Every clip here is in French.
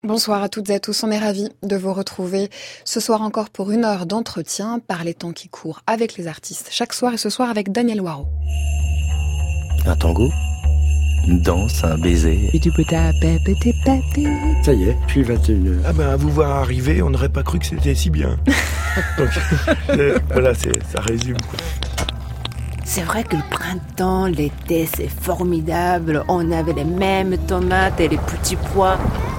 Bonsoir à toutes et à tous, on est ravis de vous retrouver ce soir encore pour 1 heure d'entretien par les temps qui courent avec les artistes chaque soir et ce soir avec Daniel Waro. Un tango, une danse, un baiser. Ça y est, puis 21h. Ah ben, à vous voir arriver, on n'aurait pas cru que c'était si bien. Donc, voilà, ça résume, quoi. C'est vrai que le printemps, l'été, c'est formidable. On avait les mêmes tomates et les petits pois.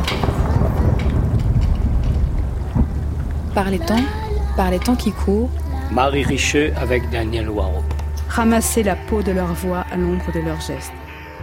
Par les temps qui courent. Marie Richeux avec Daniel Waro. Ramasser la peau de leur voix à l'ombre de leurs gestes.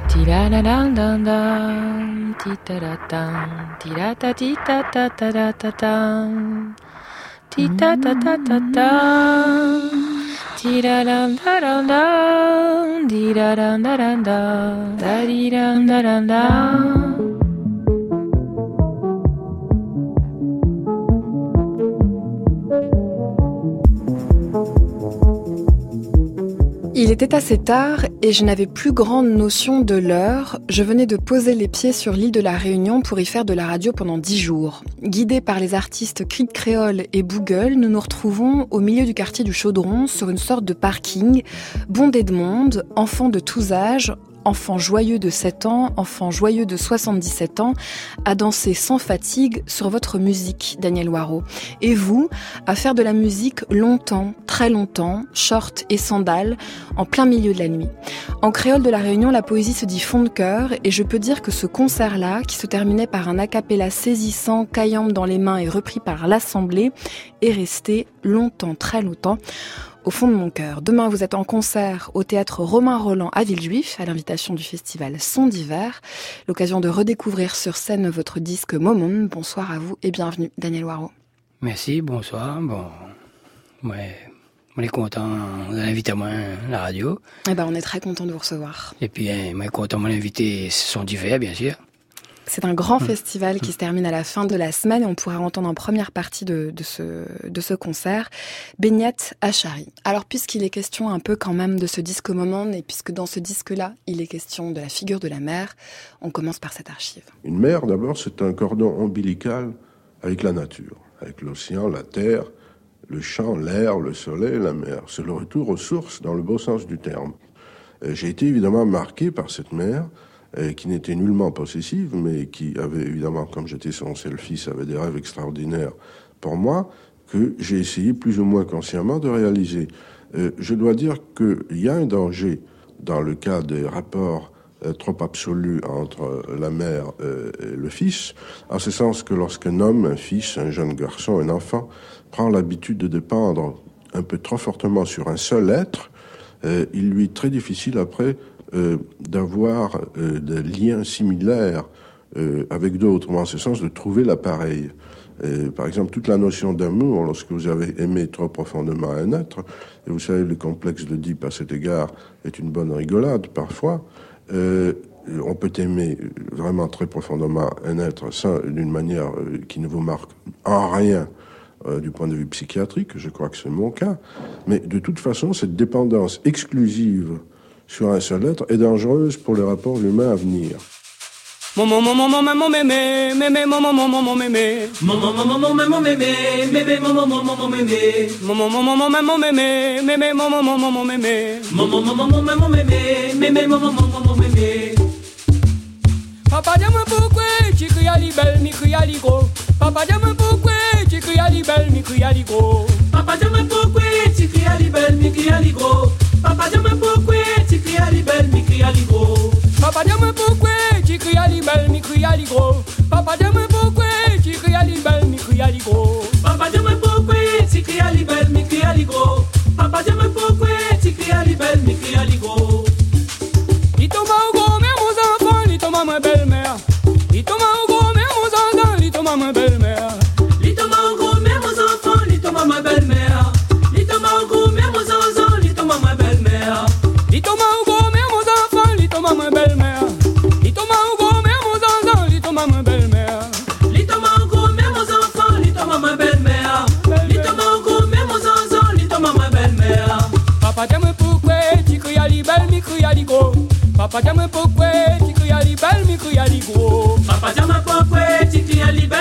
Il était assez tard et je n'avais plus grande notion de l'heure. Je venais de poser les pieds sur l'île de la Réunion pour y faire de la radio pendant 10 jours. Guidés par les artistes Creed Créole et Boogle, nous nous retrouvons au milieu du quartier du Chaudron sur une sorte de parking, bondé de monde, enfants de tous âges, enfants joyeux de 7 ans, enfants joyeux de 77 ans, à danser sans fatigue sur votre musique, Daniel Waro. Et vous, à faire de la musique longtemps, très longtemps, short et sandales, en plein milieu de la nuit. En créole de la Réunion, la poésie se dit fond de cœur, et je peux dire que ce concert-là, qui se terminait par un a cappella saisissant, caillambe dans les mains et repris par l'Assemblée, est resté longtemps, très longtemps, au fond de mon cœur. Demain, vous êtes en concert au théâtre Romain Rolland à Villejuif, à l'invitation du festival Son d'hiver. L'occasion de redécouvrir sur scène votre disque Momon. Bonsoir à vous et bienvenue, Daniel Waro. Merci, bonsoir. Bon, ouais, on est content de l'inviter à moi à la radio. Eh ben, on est très content de vous recevoir. Et puis, on est content de m'inviter Son d'hiver, bien sûr. C'est un grand festival qui se termine à la fin de la semaine et on pourra entendre en première partie de ce concert Benyat Achari. Alors puisqu'il est question un peu quand même de ce disque Momon et puisque dans ce disque-là, il est question de la figure de la mer, on commence par cette archive. Une mer, d'abord, c'est un cordon ombilical avec la nature, avec l'océan, la terre, le champ, l'air, le soleil, la mer. C'est le retour aux sources dans le beau sens du terme. J'ai été évidemment marqué par cette mer, qui n'était nullement possessive, mais qui avait évidemment, comme j'étais son seul fils, avait des rêves extraordinaires pour moi, que j'ai essayé plus ou moins consciemment de réaliser. Je dois dire qu'il y a un danger dans le cas des rapports trop absolus entre la mère et le fils, en ce sens que lorsqu'un homme, un fils, un jeune garçon, un enfant, prend l'habitude de dépendre un peu trop fortement sur un seul être, il lui est très difficile après d'avoir des liens similaires avec d'autres, en ce sens de trouver l'appareil. Par exemple, toute la notion d'amour, lorsque vous avez aimé trop profondément un être, et vous savez, le complexe d'Oedipe à cet égard est une bonne rigolade parfois, on peut aimer vraiment très profondément un être d'une manière qui ne vous marque en rien du point de vue psychiatrique, je crois que c'est mon cas, mais de toute façon, cette dépendance exclusive sur un seul être est dangereuse pour les rapports humains à venir. Papa dis-moi pourquoi tu cries à l'ibel, mi crie à l'igro. Papa dis-moi pourquoi tu cries à l'ibel, mi crie à l'igro. Papa dis-moi pourquoi tu cries à l'ibel, mi crie à l'igro. Papa dis-moi pourquoi tu cries à l'ibel, mi crie à l'igro. Papa dis-moi pourquoi tu cries à l'ibel, mi crie à l'igro. Papa dis-moi pourquoi tu cries à l'ibel, mi crie à l'igro. Papa dis-moi pourquoi tu cries à l'ibel, mi crie à l'igro. Papa dis-moi pourquoi tu cries à l'ibel, mi crie à l'igro. Litoma au gros mère aux enfants, litoma ma belle-mère. Litoma au gros mère aux enfants, litoma ma belle-mère. Litoma au gros mère aux enfants, litoma ma belle-mère. Litoma au gros mère aux enfants, litoma ma belle-mère. Litoma au gros mère aux enfants, litoma ma belle-mère. Litoma au gros mère aux enfants, litoma ma belle-mère. Litoma au gros mère aux enfants, litoma ma belle-mère. Litoma au gros mère aux enfants, litoma ma belle-mère. Papa dis-moi pourquoi tu cries à l'ibel, mi crie à l'igro. Papa dis-moi pourquoi tu cries à l'ibel, mi crie à l'igro. Papa dis-moi pourquoi tu cries à l'ibel.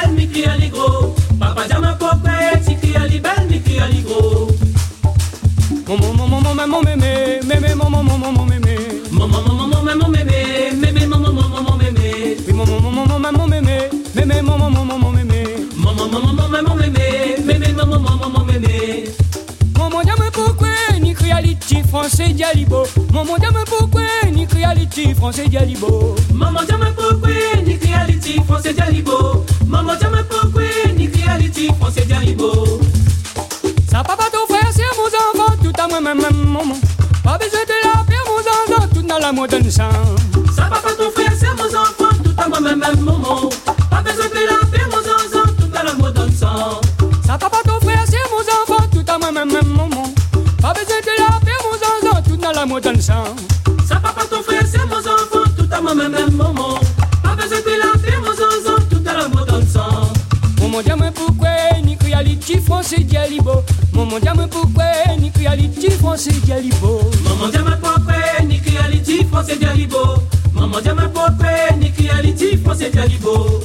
français dialibo. Maman dame pourquoi ni créality français dialibo. Maman dame pourquoi ni créality français dialibo. Maman dame pourquoi ni créality français dialibo. Ça papa ton frère c'est mon enfant tout à moi même maman. Pas besoin de la paix mon enfant tout dans la moderne sang. Ça papa ton frère c'est mon enfant tout à moi même maman. Pas besoin de la paix mon enfant tout dans la moderne sang. Ça papa ton frère c'est mon enfant tout à moi même maman. Pas besoin de la paix mon enfant tout dans la moderne sang. Ça papa ton frère c'est mon enfant tout à moi même maman. Pas besoin de la paix mon enfant tout dans la moderne sang. Maman dis-moi pourquoi ni créality français dialibo. Maman dis-moi pourquoi ni créality français dialibo. Maman dis-moi pourquoi ni créality français dialibo. Maman dis-moi pourquoi ni créality français dialibo.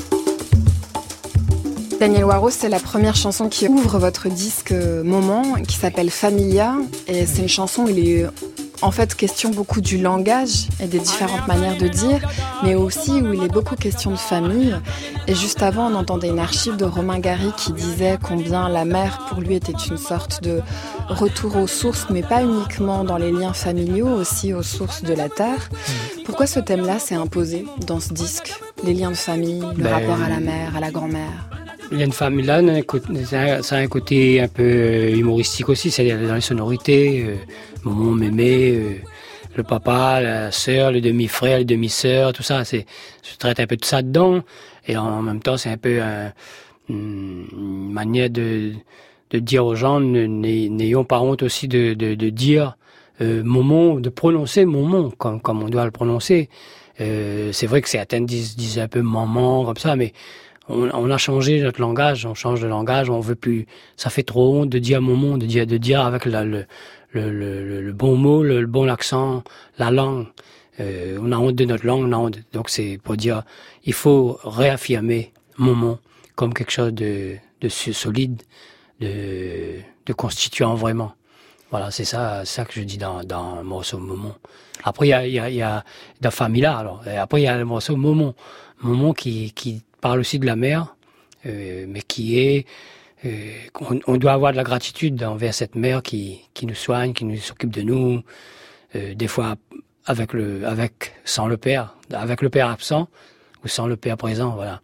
Daniel Waro, c'est la première chanson qui ouvre votre disque Moment, qui s'appelle Familia. Et c'est une chanson où il est en fait question beaucoup du langage et des différentes manières de dire, mais aussi où il est beaucoup question de famille. Et juste avant, on entendait une archive de Romain Gary qui disait combien la mère, pour lui, était une sorte de retour aux sources, mais pas uniquement dans les liens familiaux, aussi aux sources de la terre. Pourquoi ce thème-là s'est imposé dans ce disque ? Les liens de famille, le rapport à la mère, à la grand-mère. Il y a une famille là, ça a un côté un peu humoristique aussi, c'est-à-dire dans les sonorités, maman, mémé, le papa, la sœur, le demi-frère, les demi-sœurs, tout ça, je traite un peu de ça dedans, et en même temps c'est un peu une manière de dire aux gens, n'ayons pas honte aussi de dire moment, de prononcer moment comme on doit le prononcer. C'est vrai que certains disent un peu maman comme ça, mais on a changé notre langage, on change de langage, on veut plus. Ça fait trop honte de dire moment, de dire avec le bon mot, le bon accent, la langue. On a honte de notre langue, on a honte. Donc c'est pour dire, il faut réaffirmer moment comme quelque chose de solide, de constituant vraiment. Voilà, c'est ça que je dis dans le morceau Moment. Après il y a dans Famila, alors. Et après il y a le morceau Moment qui parle aussi de la mère, mais qui est on doit avoir de la gratitude envers cette mère qui nous soigne, qui nous s'occupe de nous, des fois sans le père, avec le père absent ou sans le père présent, voilà.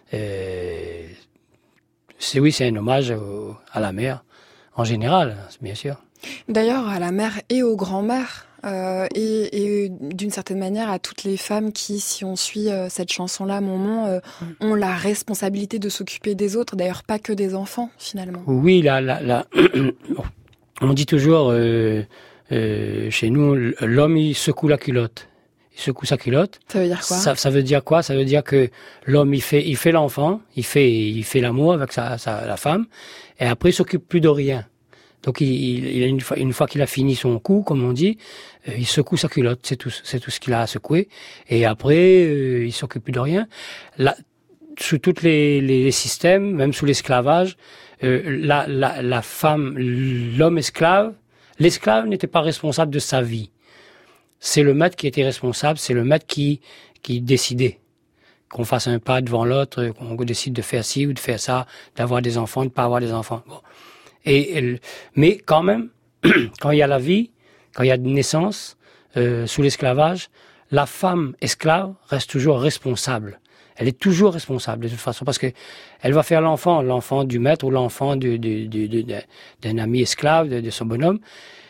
C'est un hommage à la mère en général, bien sûr. D'ailleurs, à la mère et aux grands-mères. Et d'une certaine manière à toutes les femmes qui, si on suit cette chanson-là, Moment, ont la responsabilité de s'occuper des autres, d'ailleurs pas que des enfants finalement. Oui, on dit toujours chez nous, l'homme il secoue la culotte. Il secoue sa culotte. Ça veut dire quoi ? Ça veut dire quoi ? Ça veut dire que l'homme il fait l'enfant, il fait l'amour avec la femme, et après il s'occupe plus de rien. Donc une fois qu'il a fini son coup, comme on dit, il secoue sa culotte, c'est tout ce qu'il a à secouer. Et après, il s'occupe plus de rien. Là, sous tous les systèmes, même sous l'esclavage, la femme, l'homme esclave, l'esclave n'était pas responsable de sa vie. C'est le maître qui était responsable, c'est le maître qui décidait. Qu'on fasse un pas devant l'autre, qu'on décide de faire ci ou de faire ça, d'avoir des enfants, de pas avoir des enfants. Bon. Mais quand même, quand il y a la vie, quand il y a une naissance, sous l'esclavage, la femme esclave reste toujours responsable. Elle est toujours responsable de toute façon, parce que elle va faire l'enfant du maître ou l'enfant d'un ami esclave, de son bonhomme.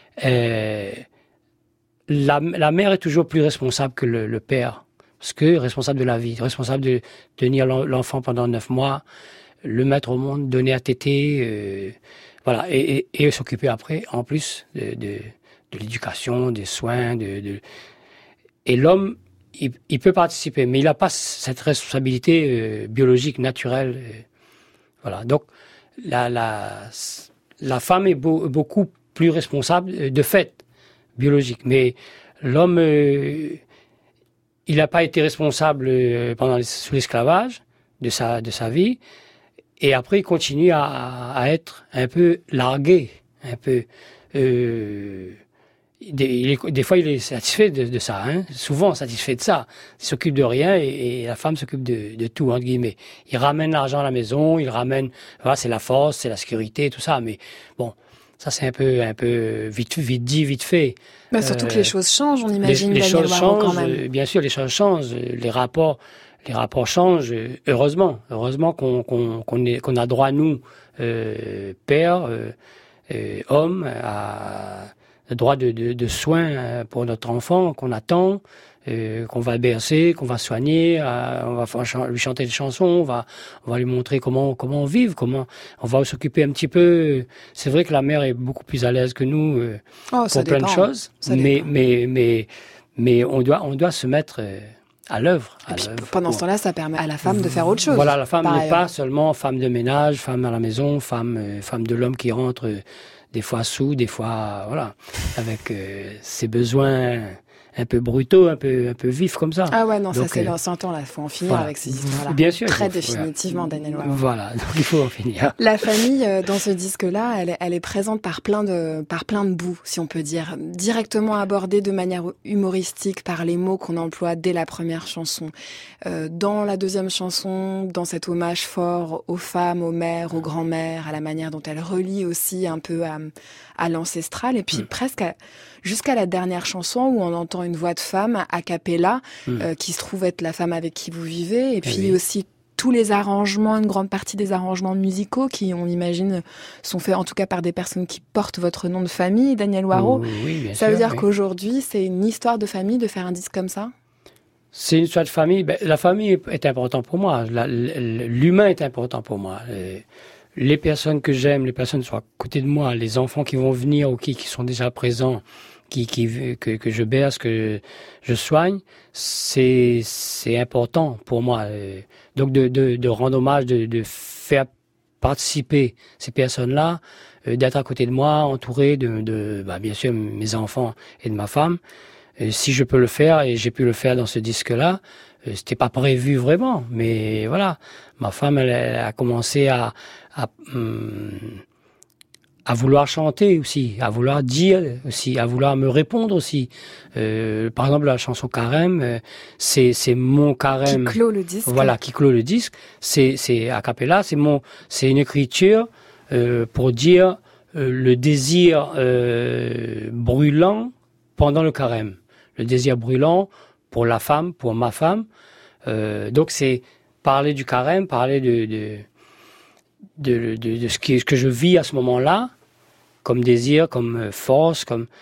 La mère est toujours plus responsable que le père, parce que responsable de la vie, responsable de tenir l'enfant pendant 9 mois, le mettre au monde, donner à téter, voilà, et s'occuper après, en plus, de l'éducation, des soins, et l'homme, il peut participer, mais il n'a pas cette responsabilité biologique, naturelle. Voilà, donc la femme est beaucoup plus responsable de fait biologique, mais l'homme, il n'a pas été responsable sous l'esclavage de sa vie. Et après, il continue à être un peu largué, un peu. Des fois, il est satisfait de ça, hein, souvent satisfait de ça. Il s'occupe de rien et la femme s'occupe de tout, entre guillemets. Il ramène l'argent à la maison, voilà, c'est la force, c'est la sécurité, tout ça. Mais bon, Ça, c'est un peu vite dit, vite fait. Surtout que les choses changent, on imagine, les Daniel choses Waro, quand changent, même. bien sûr, les choses changent. Les rapports changent. Heureusement qu'on a droit, nous, pères, hommes, à le droit de soins pour notre enfant qu'on attend, qu'on va bercer, qu'on va soigner, on va lui chanter des chansons, on va lui montrer comment vivre, comment on va s'occuper un petit peu. C'est vrai que la mère est beaucoup plus à l'aise que nous pour plein de choses, mais on doit se mettre à l'œuvre. Et puis, pendant ce temps-là, ça permet à la femme de faire autre chose. Voilà, la femme n'est pas seulement femme de ménage, femme à la maison, femme de l'homme qui rentre des fois sous, des fois avec ses besoins un peu brutaux, un peu vifs comme ça. Ah ouais, non, donc, ça c'est l'ancien temps, là. Il faut en finir avec ces histoires-là. Bien sûr. Très définitivement, Daniel Waro. Voilà, donc il faut en finir. La famille, dans ce disque-là, elle est présente par plein de bouts, si on peut dire. Directement abordée de manière humoristique par les mots qu'on emploie dès la première chanson. Dans la deuxième chanson, dans cet hommage fort aux femmes, aux mères, aux grands-mères, à la manière dont elle relie aussi un peu à l'ancestral. Et puis presque jusqu'à la dernière chanson où on entend une voix de femme a cappella qui se trouve être la femme avec qui vous vivez. Et puis aussi tous les arrangements, une grande partie des arrangements musicaux qui, on imagine, sont faits en tout cas par des personnes qui portent votre nom de famille, Daniel Waro. Oui, ça veut dire qu'aujourd'hui, c'est une histoire de famille de faire un disque comme ça ? C'est une histoire de famille. La famille est importante pour moi. L'humain est important pour moi. Les personnes que j'aime, les personnes qui sont à côté de moi, les enfants qui vont venir ou qui sont déjà présents, que je berce, que je soigne, c'est important pour moi. Donc de rendre hommage, de faire participer ces personnes-là, d'être à côté de moi, entouré de bien sûr mes enfants et de ma femme. Si je peux le faire, et j'ai pu le faire dans ce disque-là, c'était pas prévu vraiment, mais voilà. Ma femme, elle a commencé à vouloir chanter aussi, à vouloir dire aussi, à vouloir me répondre aussi. Par exemple, la chanson Carême, c'est mon carême. Qui clôt le disque. Voilà, qui clôt le disque. C'est a cappella, c'est une écriture pour dire le désir brûlant pendant le carême. Le désir brûlant pour la femme, pour ma femme. Donc c'est parler du carême, parler de ce que je vis à ce moment-là, comme désir, comme force,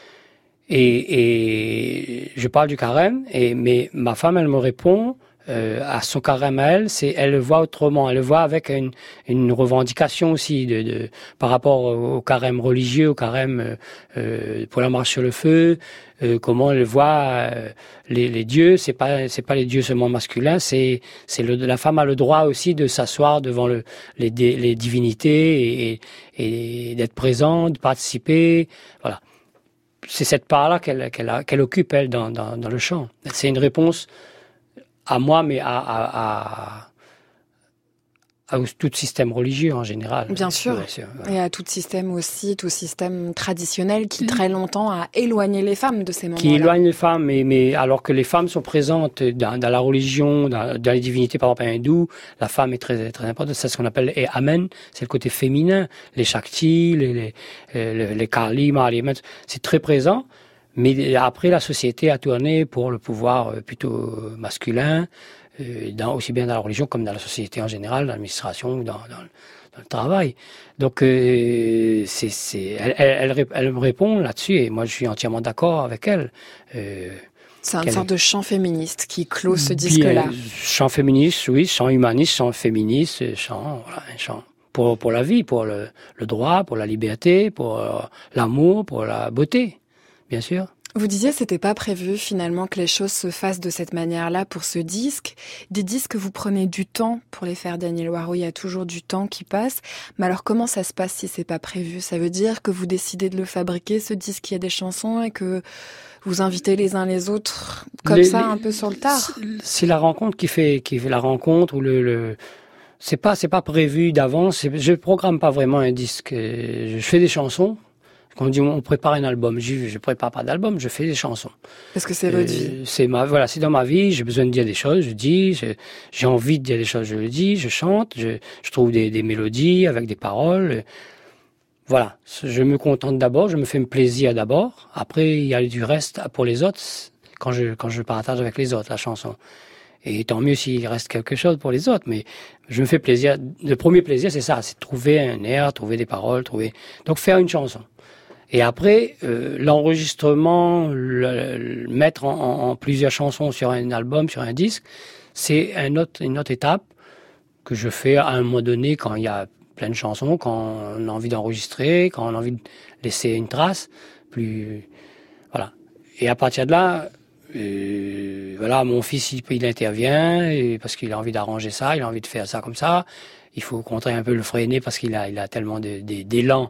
et je parle du carême, mais ma femme, elle me répond à son carême à elle, elle le voit autrement, elle le voit avec une revendication aussi par rapport au carême religieux, au carême pour la marche sur le feu, comment elle voit les dieux, c'est pas les dieux seulement masculins, la femme a le droit aussi de s'asseoir devant les divinités et d'être présente, de participer, voilà. C'est cette part-là qu'elle occupe elle dans le chant. C'est une réponse à moi, mais à tout système religieux en général. Bien sûr. Ouais. Et à tout système aussi, tout système traditionnel qui très longtemps a éloigné les femmes de ces moments-là. Qui éloigne les femmes, mais alors que les femmes sont présentes dans la religion, dans les divinités, par exemple hindou, la femme est très, très importante. C'est ce qu'on appelle les Amen, c'est le côté féminin, les Shakti, les Kali, Mali, c'est très présent. Mais après, la société a tourné pour le pouvoir plutôt masculin, aussi bien dans la religion comme dans la société en général, dans l'administration, dans le travail. Donc, elle me répond là-dessus et moi, je suis entièrement d'accord avec elle. C'est une sorte de chant féministe qui clôt ce disque-là. Chant féministe, oui, chant humaniste, chant féministe, un chant pour la vie, pour le droit, pour la liberté, pour l'amour, pour la beauté. Bien sûr. Vous disiez c'était pas prévu finalement que les choses se fassent de cette manière-là pour ce disque. Des disques, vous prenez du temps pour les faire, Daniel Waro. Il y a toujours du temps qui passe. Mais alors comment ça se passe si c'est pas prévu ? Ça veut dire que vous décidez de le fabriquer, ce disque, il y a des chansons et que vous invitez les uns les autres comme ça, un peu sur le tard ? C'est la rencontre qui fait la rencontre ou c'est pas prévu d'avance. Je programme pas vraiment un disque. Je fais des chansons. Quand on dit on prépare un album, je prépare pas d'album, je fais des chansons. Parce que c'est votre vie. C'est dans ma vie, j'ai besoin de dire des choses, je dis, j'ai envie de dire des choses, je le dis, je chante, je trouve des mélodies avec des paroles. voilà, je me contente d'abord, je me fais plaisir d'abord. Après, il y a du reste pour les autres quand je partage avec les autres la chanson. Et tant mieux s'il reste quelque chose pour les autres, mais je me fais plaisir. Le premier plaisir, c'est ça, c'est de trouver un air, trouver des paroles, donc faire une chanson. Et après, l'enregistrement, mettre en plusieurs chansons sur un album, sur un disque, c'est une autre étape que je fais à un moment donné quand il y a plein de chansons, quand on a envie d'enregistrer, quand on a envie de laisser une trace. Voilà. Et à partir de là, voilà, mon fils, il intervient parce qu'il a envie d'arranger ça, il a envie de faire ça comme ça. Il faut contrer un peu le freiner parce qu'il a tellement d'élan,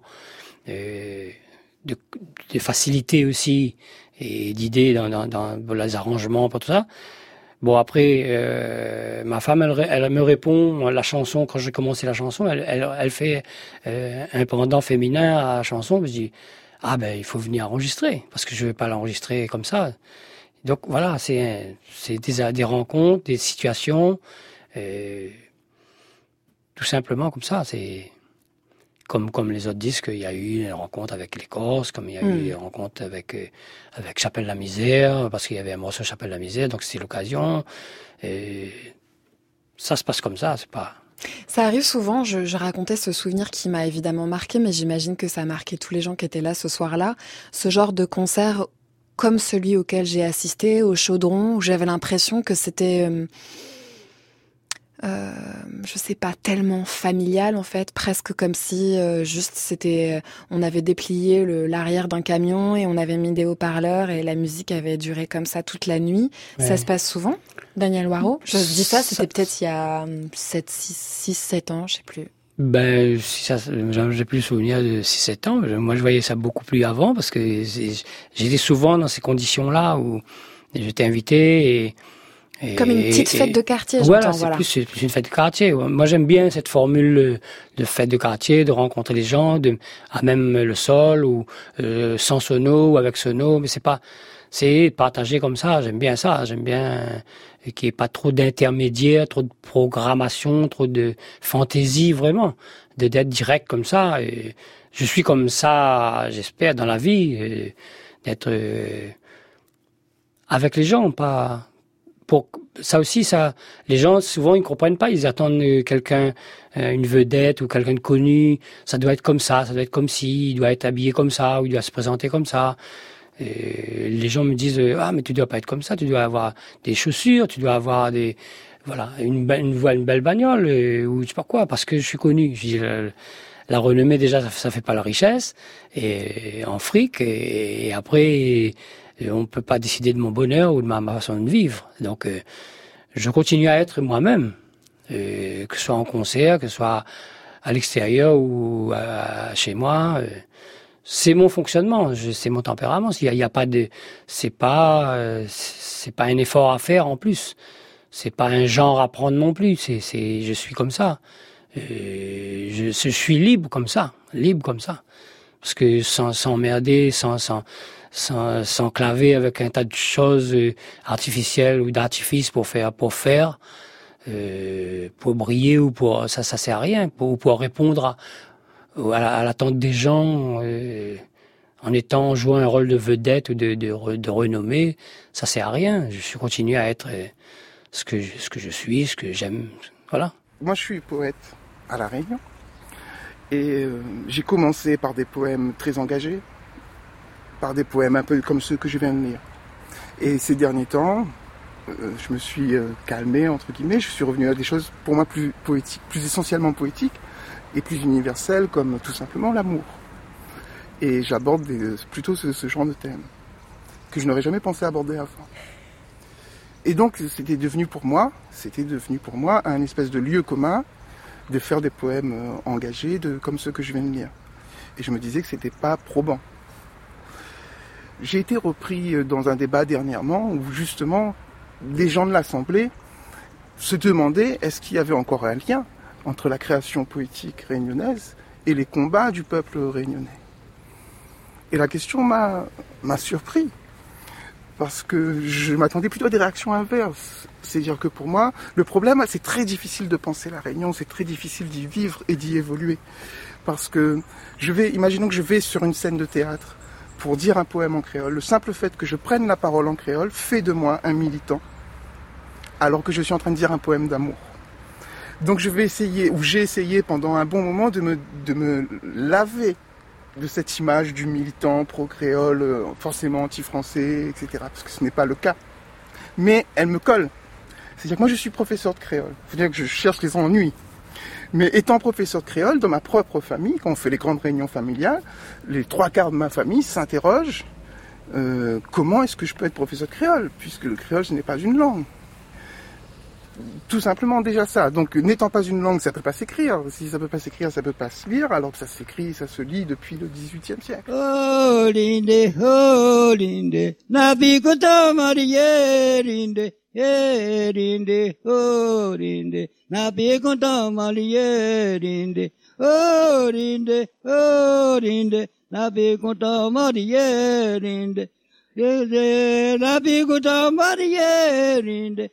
de facilité aussi et d'idées dans les arrangements, pour tout ça. Bon, après, ma femme, elle me répond, la chanson, quand j'ai commencé la chanson, elle fait un pendant féminin à la chanson. Je dis, il faut venir enregistrer, parce que je ne vais pas l'enregistrer comme ça. Donc voilà, c'est des rencontres, des situations, tout simplement comme ça. C'est comme les autres disques, il y a eu une rencontre avec les Corses, comme il y a eu une rencontre avec Chapelle la Misère, parce qu'il y avait un morceau Chapelle la Misère, donc c'est l'occasion. Et ça se passe comme ça, c'est pas... Ça arrive souvent, je racontais ce souvenir qui m'a évidemment marqué, mais j'imagine que ça a marqué tous les gens qui étaient là ce soir-là, ce genre de concert comme celui auquel j'ai assisté, au Chaudron, où j'avais l'impression que c'était... je sais pas, tellement familial en fait, presque comme si on avait déplié l'arrière d'un camion et on avait mis des haut-parleurs et la musique avait duré comme ça toute la nuit. Ouais. Ça se passe souvent, Daniel Loireau? Je dis ça, c'était peut-être il y a 6-7 ans, je sais plus. J'ai plus le souvenir de 6-7 ans. Moi, je voyais ça beaucoup plus avant parce que j'étais souvent dans ces conditions-là où j'étais invité comme une petite fête de quartier, j'entends. Voilà, c'est plus une fête de quartier. Moi, j'aime bien cette formule de fête de quartier, de rencontrer les gens, à même le sol, ou sans sono, ou avec sono, mais c'est partagé comme ça. J'aime bien ça. J'aime bien qu'il n'y ait pas trop d'intermédiaires, trop de programmation, trop de fantaisie, vraiment. D'être direct comme ça. Et je suis comme ça, j'espère, dans la vie, d'être avec les gens, pas... Pour ça aussi, les gens souvent ils comprennent pas. Ils attendent quelqu'un, une vedette ou quelqu'un de connu. Ça doit être comme ça doit être comme ci, il doit être habillé comme ça, ou il doit se présenter comme ça. Et les gens me disent mais tu dois pas être comme ça. Tu dois avoir des chaussures, tu dois avoir une belle bagnole ou je sais pas quoi, parce que je suis connu. Je dis, la renommée déjà ça fait pas la richesse et en fric et après. Et on ne peut pas décider de mon bonheur ou de ma façon de vivre. Donc, je continue à être moi-même, que ce soit en concert, que ce soit à l'extérieur ou chez moi. C'est mon fonctionnement, c'est mon tempérament. Il y a pas de, c'est pas un effort à faire en plus. C'est pas un genre à prendre non plus. Je suis comme ça. Je suis libre comme ça. Parce que sans s'emmerder, sans s'enclaver avec un tas de choses artificielles ou d'artifices pour briller ou ça sert à rien, pour répondre à l'attente des gens en jouant un rôle de vedette ou de renommée, ça sert à rien. Je continue à être ce que je suis, ce que j'aime, voilà. Moi, je suis poète à La Réunion et j'ai commencé par des poèmes très engagés, par des poèmes un peu comme ceux que je viens de lire. Et ces derniers temps, je me suis calmé, entre guillemets, je suis revenu à des choses pour moi plus poétiques, plus essentiellement poétiques et plus universelles, comme tout simplement l'amour. Et j'aborde plutôt ce genre de thème que je n'aurais jamais pensé aborder avant. Et donc c'était devenu pour moi un espèce de lieu commun de faire des poèmes engagés comme ceux que je viens de lire. Et je me disais que c'était pas probant. J'ai été repris dans un débat dernièrement où justement des gens de l'Assemblée se demandaient est-ce qu'il y avait encore un lien entre la création poétique réunionnaise et les combats du peuple réunionnais. Et la question m'a surpris parce que je m'attendais plutôt à des réactions inverses. C'est-à-dire que pour moi, le problème, c'est très difficile de penser la Réunion, c'est très difficile d'y vivre et d'y évoluer. Parce que imaginons que je vais sur une scène de théâtre pour dire un poème en créole. Le simple fait que je prenne la parole en créole fait de moi un militant, alors que je suis en train de dire un poème d'amour. Donc j'ai essayé pendant un bon moment de me laver de cette image du militant pro-créole, forcément anti-français, etc. Parce que ce n'est pas le cas. Mais elle me colle. C'est-à-dire que moi je suis professeur de créole. C'est-à-dire que je cherche les ennuis. Mais étant professeur de créole, dans ma propre famille, quand on fait les grandes réunions familiales, les 3/4 de ma famille s'interrogent comment est-ce que je peux être professeur de créole, puisque le créole ce n'est pas une langue. Tout simplement déjà ça. Donc n'étant pas une langue, ça peut pas s'écrire. Si ça peut pas s'écrire, ça peut pas se lire, alors que ça s'écrit, ça se lit depuis le XVIIIe siècle. Oh linde, nabi kota mariye linde, oh linde, nabi kota mariye linde, oh linde, nabi kota mariye linde, nabi kota mariye linde.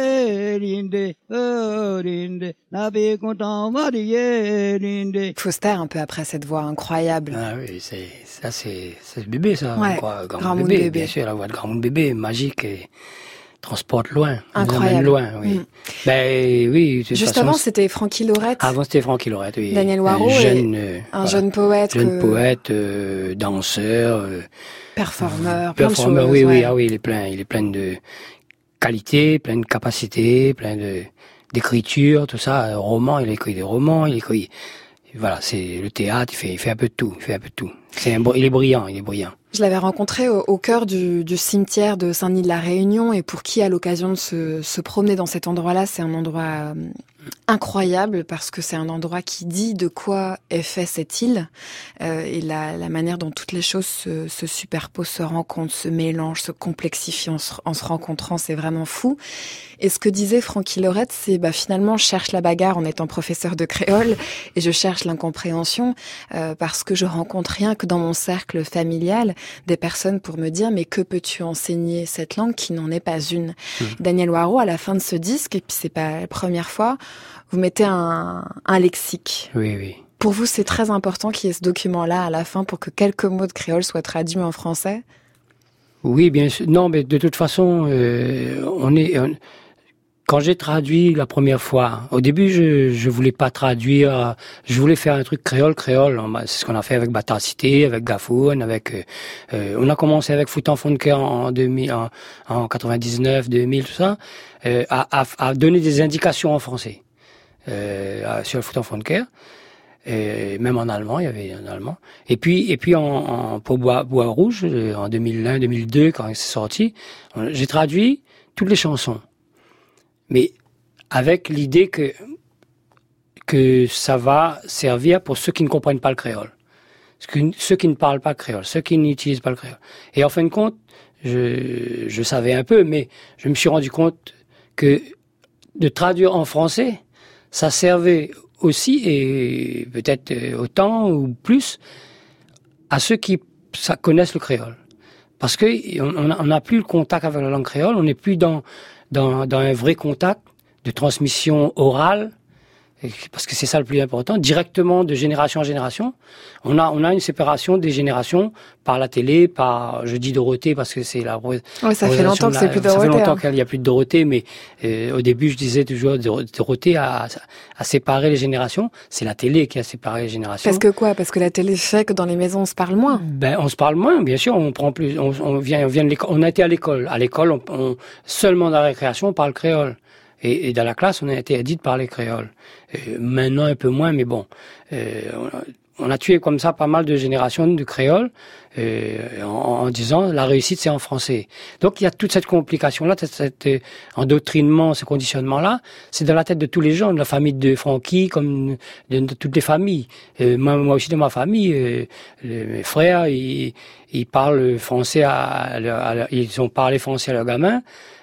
Faustin, un peu après cette voix incroyable. Ah oui, c'est le bébé, ça. Ouais, Grand Moun bébé. Bien sûr, la voix de Grand Moun bébé, magique et transporte loin. Incroyable. Loin, oui. Ben oui. Juste avant, c'était Francky Lorette. Avant, c'était Francky Lorette, oui. Daniel Waro, un jeune poète. Jeune poète, danseur. Performeur, Performeur, oui, ouais. Oui. Ah oui, il est plein de qualité, plein de capacité, d'écriture, tout ça. Il écrit des romans, voilà, c'est le théâtre, il fait un peu de tout, il est brillant. Je l'avais rencontré au cœur du cimetière de Saint-Denis de la Réunion, et pour qui, à l'occasion de se promener dans cet endroit-là, c'est un endroit incroyable, parce que c'est un endroit qui dit de quoi est fait cette île, et la manière dont toutes les choses se superposent, se rencontrent, se mélangent, se complexifient en se rencontrant, c'est vraiment fou. Et ce que disait Francky Lorette, c'est finalement, je cherche la bagarre en étant professeur de créole, et je cherche l'incompréhension, parce que je rencontre rien que dans mon cercle familial des personnes pour me dire, mais que peux-tu enseigner cette langue qui n'en est pas une? Daniel Waro, à la fin de ce disque, et puis c'est pas la première fois, vous mettez un lexique. Oui. Pour vous, c'est très important qu'il y ait ce document-là à la fin pour que quelques mots de créole soient traduits en français? Oui, bien sûr. Non, mais de toute façon, quand j'ai traduit la première fois, au début, je voulais pas traduire, je voulais faire un truc créole. C'est ce qu'on a fait avec Batacité, avec Gafoun, on a commencé avec Foutan Fonke en 99, 2000, tout ça, à donner des indications en français, sur le Foutan Fonke. Même en allemand, il y avait en allemand. Et puis pour Bois Rouge, en 2001, 2002, quand c'est sorti, j'ai traduit toutes les chansons. Mais avec l'idée que ça va servir pour ceux qui ne comprennent pas le créole. Ceux qui ne parlent pas créole, ceux qui n'utilisent pas le créole. Et en fin de compte, je savais un peu, mais je me suis rendu compte que de traduire en français, ça servait aussi, et peut-être autant ou plus, à ceux qui connaissent le créole. Parce que on n'a plus le contact avec la langue créole, on n'est plus dans un vrai contact de transmission orale, parce que c'est ça le plus important, directement de génération en génération. On a une séparation des générations par la télé, je dis Dorothée parce que c'est la... Ouais, ça fait longtemps que c'est plus Dorothée. Ça fait longtemps qu'il n'y a plus de Dorothée, mais au début je disais toujours Dorothée a séparé les générations. C'est la télé qui a séparé les générations. Parce que quoi? Parce que la télé fait que dans les maisons on se parle moins. On se parle moins, bien sûr. On prend plus. On vient de l'école. On a été à l'école. À l'école, seulement dans la récréation, on parle créole. Et dans la classe, on a été dit de parler créole. Maintenant, un peu moins, mais bon. On a tué comme ça pas mal de générations de créoles en disant la réussite, c'est en français. Donc, il y a toute cette complication-là, cet endoctrinement, ce conditionnement-là. C'est dans la tête de tous les gens, de la famille de Francky, comme de toutes les familles. Moi aussi, dans ma famille, mes frères, ils parlent français ils ont parlé français à leurs gamins.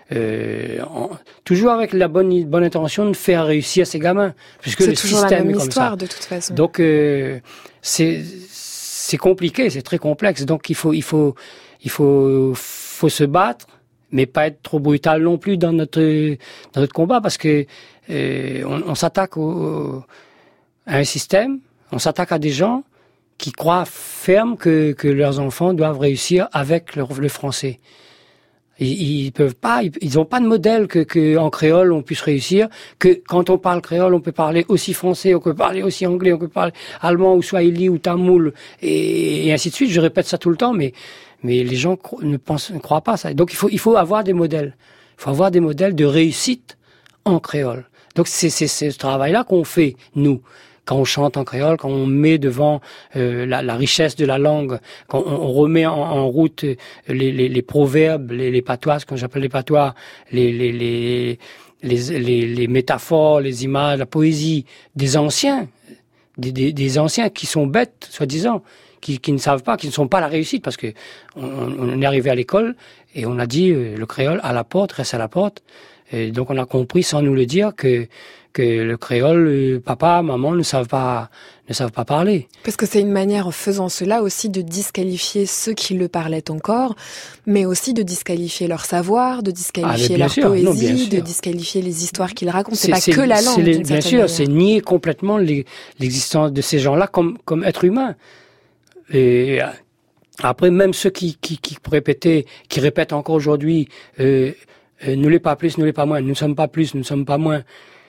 Toujours avec la bonne intention de faire réussir ces gamins, puisque le système la même est comme histoire, ça. De toute façon. Donc c'est compliqué, c'est très complexe. Donc il faut faut se battre, mais pas être trop brutal non plus dans notre combat, parce que on s'attaque à un système, on s'attaque à des gens qui croient ferme que leurs enfants doivent réussir avec le français. Ils peuvent pas, ils ont pas de modèle que en créole on puisse réussir, que quand on parle créole on peut parler aussi français, on peut parler aussi anglais, on peut parler allemand ou swahili ou tamoul et ainsi de suite. Je répète ça tout le temps, mais les gens ne croient pas ça. Donc il faut avoir des modèles. Il faut avoir des modèles de réussite en créole. Donc c'est ce travail-là qu'on fait nous. Quand on chante en créole, quand on met devant la richesse de la langue, quand on remet en route les proverbes, les patois, ce que j'appelle les patois, les métaphores, les images, la poésie des anciens, des anciens qui sont bêtes, soi-disant, qui ne savent pas, qui ne sont pas la réussite, parce que on est arrivé à l'école et on a dit le créole à la porte, reste à la porte. Et donc on a compris sans nous le dire que le créole, papa, maman ne savent pas parler. Parce que c'est une manière, en faisant cela, aussi de disqualifier ceux qui le parlaient encore, mais aussi de disqualifier leur savoir, de disqualifier leur poésie, de disqualifier les histoires qu'ils racontent. C'est pas que la langue, d'une bien certaine sûr, manière. c'est nier complètement l'existence de ces gens-là comme êtres humains. Et après, même ceux qui répètent encore aujourd'hui, ne l'est pas plus, ne l'est pas moins, nous ne sommes pas plus, nous ne sommes pas moins.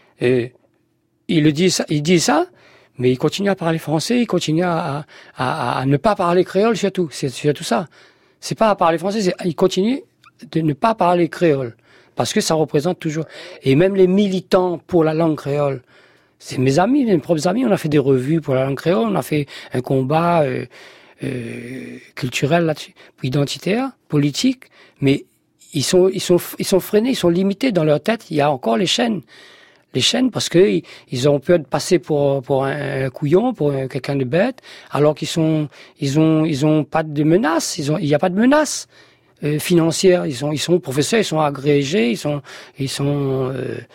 Il dit ça, mais il continue à parler français, il continue à ne pas parler créole, surtout. C'est surtout ça. C'est pas à parler français, il continue de ne pas parler créole. Parce que ça représente toujours. Et même les militants pour la langue créole, c'est mes amis, mes propres amis, on a fait des revues pour la langue créole, on a fait un combat culturel là-dessus, identitaire, politique, mais ils sont freinés, ils sont limités dans leur tête. Il y a encore les chaînes parce que ils ont peur de passer pour un couillon, pour quelqu'un de bête, alors ils ont pas de menaces, il y a pas de menaces financières, ils sont professeurs, ils sont agrégés, ils ont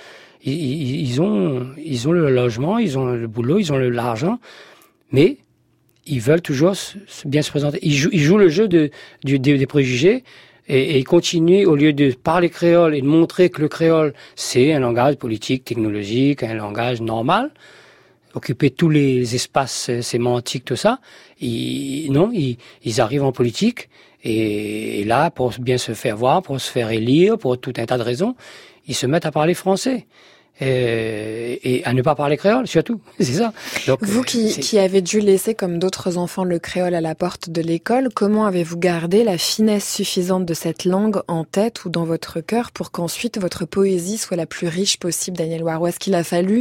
le logement, ils ont le boulot, ils ont l'argent, mais ils veulent toujours bien se présenter. Ils jouent le jeu des préjugés. Et continuer, au lieu de parler créole et de montrer que le créole, c'est un langage politique, technologique, un langage normal, occuper tous les espaces sémantiques, tout ça, ils arrivent en politique, et là, pour bien se faire voir, pour se faire élire, pour tout un tas de raisons, ils se mettent à parler français. Et à ne pas parler créole, surtout. C'est ça. Donc, vous qui avez dû laisser, comme d'autres enfants, le créole à la porte de l'école, comment avez-vous gardé la finesse suffisante de cette langue en tête ou dans votre cœur pour qu'ensuite votre poésie soit la plus riche possible, Daniel Ware? Ou est-ce qu'il a fallu,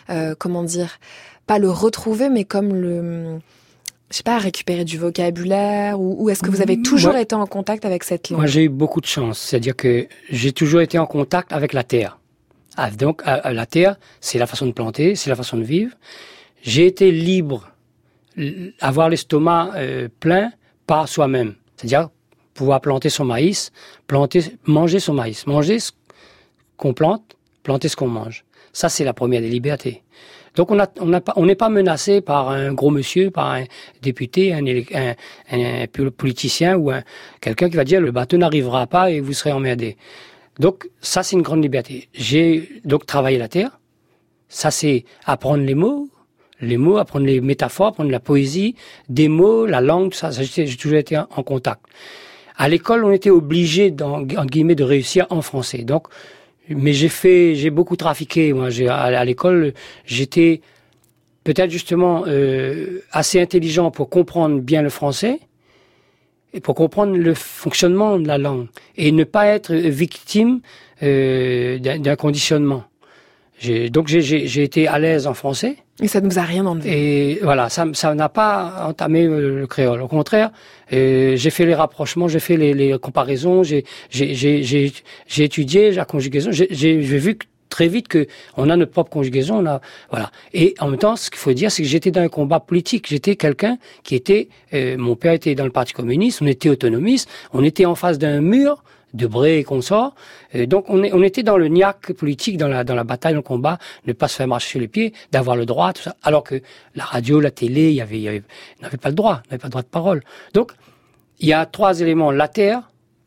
pas le retrouver, mais comme récupérer du vocabulaire, ou est-ce que vous avez toujours été en contact avec cette langue? Moi, j'ai eu beaucoup de chance. C'est-à-dire que j'ai toujours été en contact avec la terre. Donc, la terre, c'est la façon de planter, c'est la façon de vivre. J'ai été libre, avoir l'estomac plein par soi-même. C'est-à-dire pouvoir planter son maïs, manger son maïs, manger ce qu'on plante, planter ce qu'on mange. Ça, c'est la première des libertés. Donc, on n'est pas menacé par un gros monsieur, par un député, un politicien ou quelqu'un qui va dire le bateau n'arrivera pas et vous serez emmerdé. Donc, ça, c'est une grande liberté. J'ai donc travaillé la terre. Ça, c'est apprendre les mots, apprendre les métaphores, apprendre la poésie, des mots, la langue, tout ça. J'ai toujours été en contact. À l'école, on était obligé, entre guillemets, de réussir en français. Donc, mais j'ai beaucoup trafiqué. Moi, à l'école, j'étais peut-être justement assez intelligent pour comprendre bien le français, et pour comprendre le fonctionnement de la langue et ne pas être victime d'un conditionnement. Donc j'ai été à l'aise en français. Et ça ne nous a rien enlevé. Et voilà, ça n'a pas entamé le créole. Au contraire, j'ai fait les rapprochements, j'ai fait les comparaisons, j'ai étudié la conjugaison. J'ai vu très vite que on a notre propre conjugaison, voilà. Et en même temps, ce qu'il faut dire, c'est que j'étais dans un combat politique. J'étais quelqu'un qui était, mon père était dans le Parti communiste, on était autonomiste, on était en face d'un mur de Bré et consorts. Donc on était dans le niaque politique, dans la bataille, dans le combat, ne pas se faire marcher sur les pieds, d'avoir le droit, tout ça. Alors que la radio, la télé, on n'avait pas le droit, on n'avait pas le droit de parole. Donc il y a 3 éléments: la terre,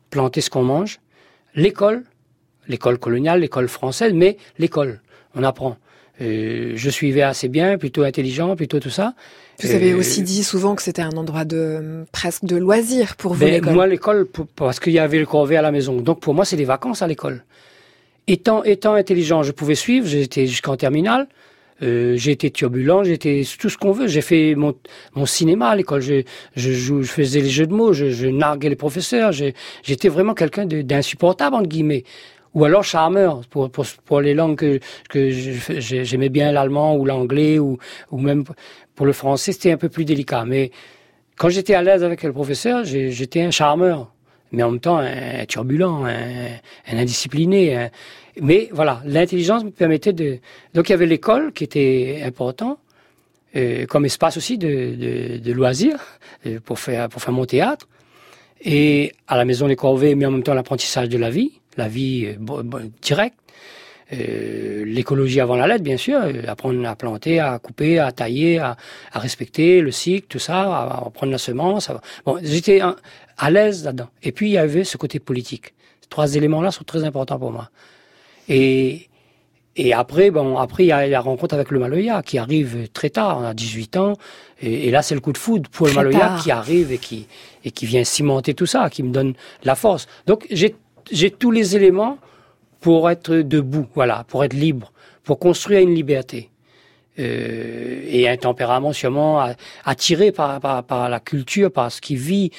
planter ce qu'on mange. L'école coloniale, l'école française, mais l'école, on apprend. Je suivais assez bien, plutôt intelligent, plutôt tout ça. Vous avez aussi dit souvent que c'était un endroit presque de loisirs pour vous, l'école. Moi, l'école, parce qu'il y avait le corvée à la maison. Donc, pour moi, c'est des vacances à l'école. Étant intelligent, je pouvais suivre, j'étais jusqu'en terminale. J'ai été turbulent, j'étais tout ce qu'on veut. J'ai fait mon cinéma à l'école. Je faisais les jeux de mots, je narguais les professeurs. J'étais vraiment quelqu'un d'insupportable, entre guillemets. Ou alors charmeur pour les langues que j'aimais bien, l'allemand ou l'anglais ou même pour le français, c'était un peu plus délicat. Mais quand j'étais à l'aise avec le professeur, j'étais un charmeur, mais en même temps un turbulent, un indiscipliné. Mais voilà, l'intelligence me permettait de... Donc il y avait l'école qui était important, comme espace aussi de loisirs pour faire mon théâtre. Et à la maison les corvées, mais en même temps l'apprentissage de la vie directe. L'écologie avant la lettre, bien sûr, apprendre à planter, à couper, à tailler, à respecter le cycle, tout ça, à prendre la semence. Bon, j'étais à l'aise là-dedans. Et puis il y avait ce côté politique. Ces 3 éléments-là sont très importants pour moi. Et après, il y a la rencontre avec le Maloya qui arrive très tard, on a 18 ans, et là c'est le coup de foudre pour le Maloya qui arrive et qui vient cimenter tout ça, qui me donne la force. Donc j'ai tous les éléments pour être debout, voilà, pour être libre, pour construire une liberté. Et un tempérament sûrement attiré par la culture, par ce qui vit,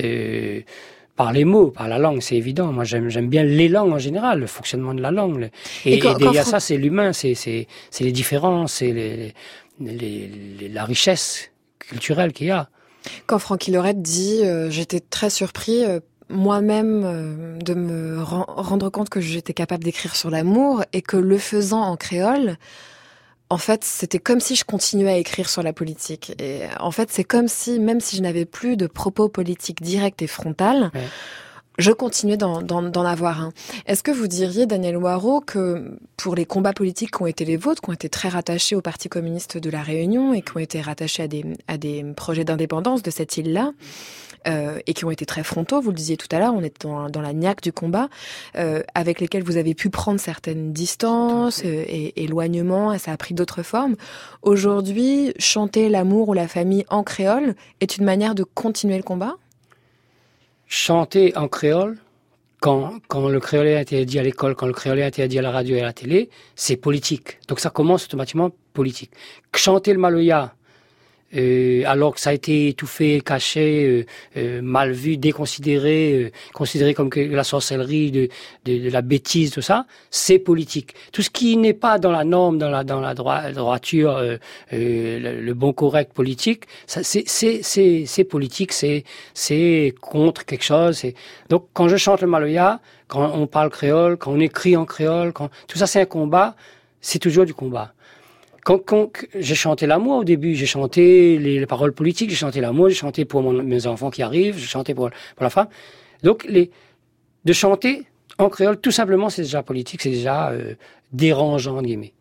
par les mots, par la langue, c'est évident. Moi, j'aime bien les langues en général, le fonctionnement de la langue. Et derrière ça, c'est l'humain, c'est les différences, c'est la richesse culturelle qu'il y a. Quand Francky Lorette dit j'étais très surpris moi-même de me rendre compte que j'étais capable d'écrire sur l'amour et que le faisant en créole, en fait, c'était comme si je continuais à écrire sur la politique. Et en fait, c'est comme si, même si je n'avais plus de propos politiques directs et frontales, je continuais d'en avoir un. Est-ce que vous diriez, Daniel Waro, que pour les combats politiques qui ont été les vôtres, qui ont été très rattachés au Parti communiste de la Réunion et qui ont été rattachés à des projets d'indépendance de cette île-là, et qui ont été très frontaux, vous le disiez tout à l'heure, on est dans la niaque du combat, avec lesquels vous avez pu prendre certaines distances, et éloignements, et ça a pris d'autres formes. Aujourd'hui, chanter l'amour ou la famille en créole est une manière de continuer le combat ? Chanter en créole, quand le créole est interdit à l'école, quand le créole est interdit à la radio et à la télé, c'est politique. Donc ça commence automatiquement politique. Chanter le Maloya, alors que ça a été étouffé, caché, mal vu, déconsidéré, considéré comme que la sorcellerie, de la bêtise, tout ça, c'est politique. Tout ce qui n'est pas dans la norme, dans la droiture, le bon correct politique, ça, c'est politique, c'est contre quelque chose. Donc quand je chante le Maloya, quand on parle créole, quand on écrit en créole, tout ça c'est un combat, c'est toujours du combat. Quand j'ai chanté l'amour au début, j'ai chanté les paroles politiques, j'ai chanté l'amour, j'ai chanté pour mes enfants qui arrivent, j'ai chanté pour la femme. Donc de chanter en créole, tout simplement, c'est déjà politique, c'est déjà dérangeant, entre guillemets.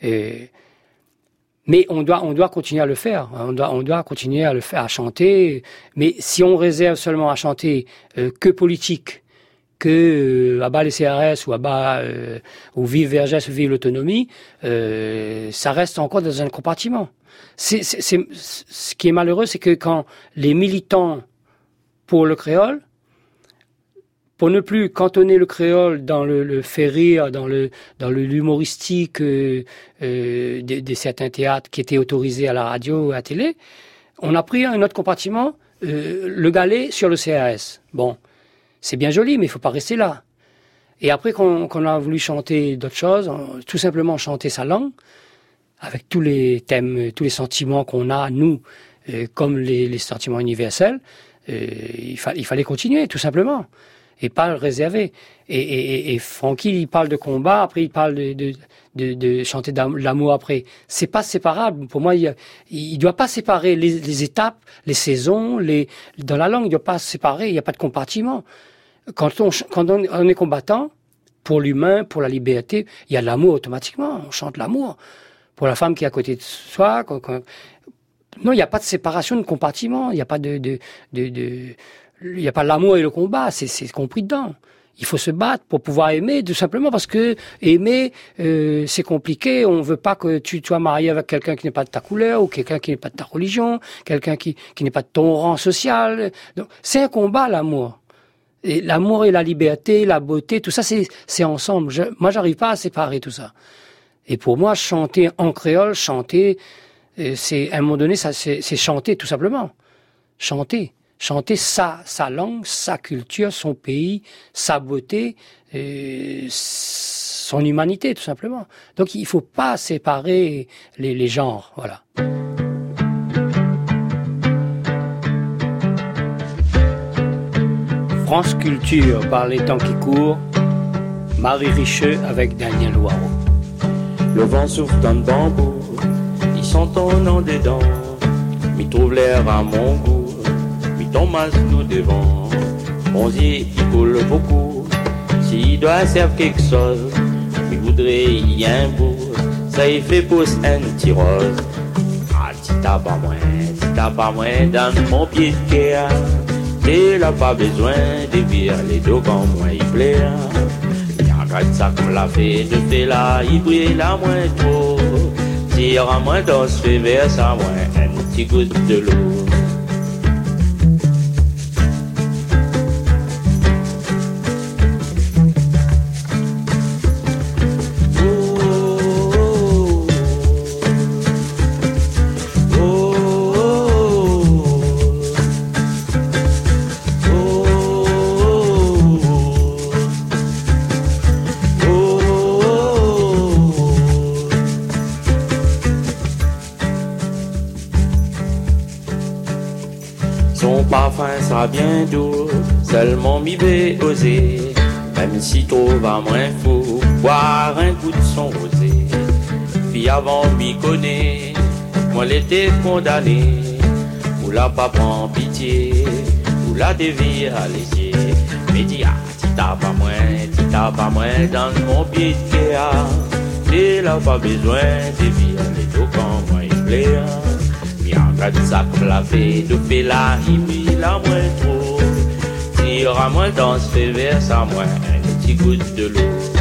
Mais on doit continuer à le faire, on doit continuer à le faire, à chanter. Mais si on réserve seulement à chanter que politique, que à bas les CRS ou à bas ou vive Vergès ou vive l'autonomie, ça reste encore dans un compartiment. Ce qui est malheureux, c'est que quand les militants pour le créole, pour ne plus cantonner le créole dans le fait rire, dans l'humoristique de certains théâtres qui étaient autorisés à la radio ou à la télé, on a pris un autre compartiment, le galet sur le CRS. Bon. C'est bien joli, mais il faut pas rester là. Et après qu'on a voulu chanter d'autres choses, tout simplement chanter sa langue, avec tous les thèmes, tous les sentiments qu'on a, nous, comme les sentiments universels, il fallait continuer, tout simplement, et pas le réserver. Et Francky, il parle de combat, après il parle de chanter l'amour après. C'est pas séparable. Pour moi, il doit pas séparer les étapes, les saisons, dans la langue, il doit pas séparer, il n'y a pas de compartiment. Quand on est combattant, pour l'humain, pour la liberté, il y a de l'amour automatiquement, on chante l'amour. Pour la femme qui est à côté de soi, non, il n'y a pas de séparation de compartiment, il n'y a pas le il n'y a pas l'amour et le combat, c'est compris dedans. Il faut se battre pour pouvoir aimer, tout simplement parce que aimer, c'est compliqué. On veut pas que tu sois marié avec quelqu'un qui n'est pas de ta couleur ou quelqu'un qui n'est pas de ta religion, quelqu'un qui n'est pas de ton rang social. Donc, c'est un combat, l'amour. Et l'amour et la liberté, la beauté, tout ça, c'est ensemble. Moi, j'arrive pas à séparer tout ça. Et pour moi, chanter en créole, c'est à un moment donné, c'est chanter tout simplement. Chanter sa langue, sa culture, son pays, sa beauté, son humanité, tout simplement. Donc, il faut pas séparer les genres, voilà. France Culture par les temps qui courent, Marie Richeux avec Daniel Loireau. Le vent souffle dans le bambou, ils sont en dedans, m'y trouve l'air à mon goût. Thomas nous devant, mon Dieu il coule beaucoup. S'il doit servir quelque chose, il voudrait y un bout. Ça y fait pousse un petit rose. Ah, si t'as pas moins dans mon pied de guerre, t'es là pas besoin de vire les dos quand moi il plaît. Y'a regarde ça comme la fait de fait là, il brille la moins trop. Tire à moins dans ce fait vers ça moins un petit goutte de l'eau. Parfum sera bien doux, seulement m'y vais oser, même si trop va moins fou, boire un coup de son rosé. Puis avant m'y connaît, moi l'étais condamné, ou la pas prend pitié, ou la dévire à léger. Mais dis ah, si t'as pas moins dans mon pied de guerre, t'es là pas besoin de vire les dos quand moi il plaît. Regarde ça comme la fée de fait là, il brille la moins trop. Tire à moins dans ce fait vers ça moins un petit goutte de l'eau.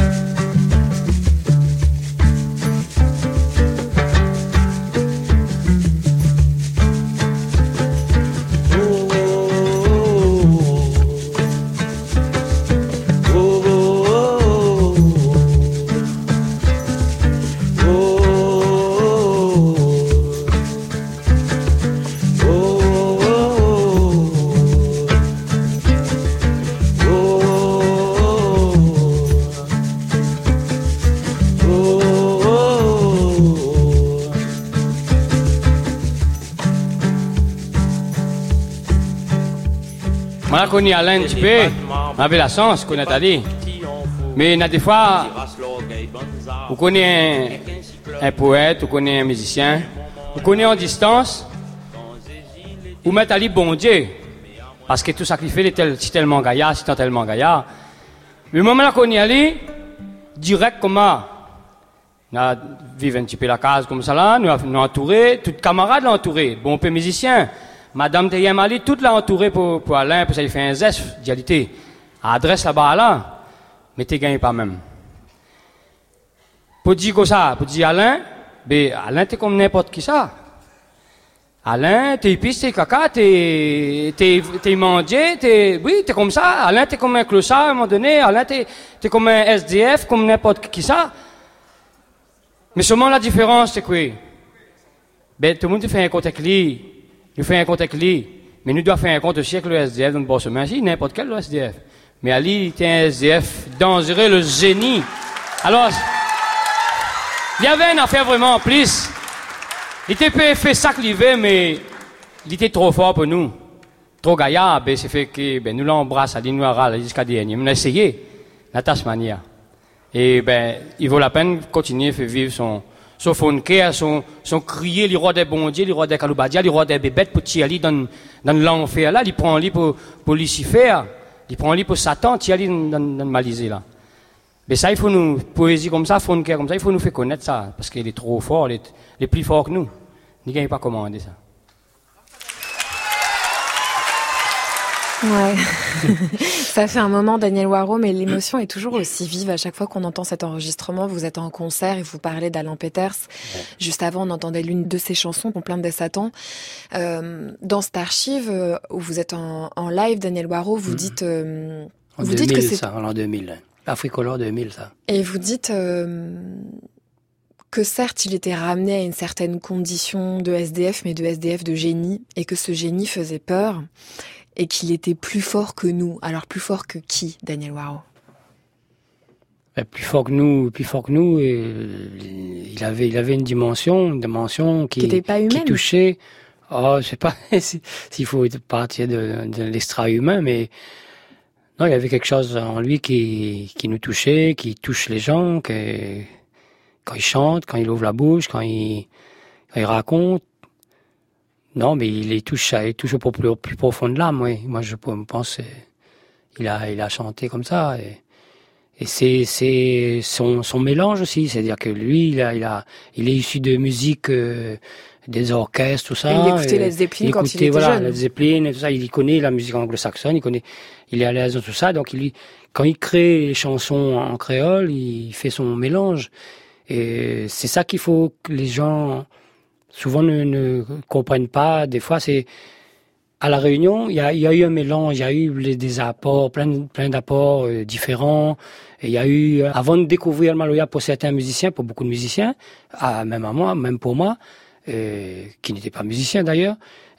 Moi, je connais Alain un petit peu, j'avais la chance, qu'on a dit. Mais il y a des fois, vous connaissez un poète, vous connaissez un musicien, vous connaissez en distance, vous mettez à lui bon Dieu. Parce que tout ça qu'il fait, c'est tellement gaillard, c'est tellement gaillard. Mais le moment qu'on y allait, direct comme ça, nous vivons un petit peu la case comme ça là, nous avons entouré, tous les camarades l'ont entouré, bon peu musicien. Madame Teyem Ali, toute l'a entouré pour Alain, pour ça il fait un zeste, d'y adresse là-bas Alain, mais t'es gagné pas même. Pour dire comme ça, pour dire Alain, ben Alain t'es comme n'importe qui ça. Alain, t'es épice, t'es caca, t'es mendier, oui, t'es comme ça. Alain, t'es comme un clochard à un moment donné. Alain, t'es comme un SDF, comme n'importe qui ça. Mais seulement la différence, c'est quoi? Ben, tout le monde fait un compte avec lui. Nous fait un compte avec lui. Mais nous devons faire un compte aussi avec le SDF dans le bon chemin. Si, n'importe quel le SDF. Mais Ali, il était un SDF dangereux, le génie. Alors, il y avait une affaire vraiment en plus. Il était fait ça qu'il veut, mais il était trop fort pour nous. Trop gaillard, ben, c'est fait que, ben, nous l'embrasse, Ali nous râle jusqu'à dernier. On a essayé, la tasmania. Et, ben, il vaut la peine de continuer à faire vivre son fonker, son crier, les rois des bons dieux, les rois des caloubadia, les rois des bébêtes, pour tirer dans l'enfer là, il prend lui pour Lucifer, il prend lui pour Satan, tirer dans le Malisé là. Mais ça, il faut nous, poésie comme ça, fonker comme ça, il faut nous faire connaître ça, parce qu'il est trop fort, il est plus fort que nous. N'y gagne pas commander ça. Ouais. Ça fait un moment, Daniel Waro, mais l'émotion est toujours aussi vive à chaque fois qu'on entend cet enregistrement. Vous êtes en concert et vous parlez d'Alain Peters. Juste avant, on entendait l'une de ses chansons, Complainte des Satans. Dans cette archive où vous êtes en live, Daniel Waro, vous dites... En vous 2000, dites que c'est... ça, en 2000. Africolor 2000, ça. Et vous dites que certes, il était ramené à une certaine condition de SDF, mais de SDF de génie, et que ce génie faisait peur, et qu'il était plus fort que nous. Alors, plus fort que qui, Daniel Waro? Plus fort que nous, il avait une dimension qui était pas humaine. Qui touchait, je sais pas s'il faut partir de l'extra-humain, mais non, il y avait quelque chose en lui qui nous touchait, qui touche les gens, quand il chante, quand il ouvre la bouche, quand il raconte. Non, mais il touche au plus profond de l'âme, oui. Moi, je pense, il a chanté comme ça, et c'est son mélange aussi. C'est-à-dire que lui, il est issu de musique, des orchestres, tout ça. Et il écoutait Led Zeppelin quand il était jeune. Led Zeppelin et tout ça. Il connaît la musique anglo-saxonne, il est à l'aise dans tout ça. Donc, quand il crée les chansons en créole, il fait son mélange. Et c'est ça qu'il faut que les gens souvent ne comprennent pas. Des fois, c'est à La Réunion, il y a eu un mélange, il y a eu des apports, plein d'apports différents. Et il y a eu, avant de découvrir le Maloya pour certains musiciens, pour beaucoup de musiciens, même à moi, même pour moi, qui n'étaient pas musiciens d'ailleurs,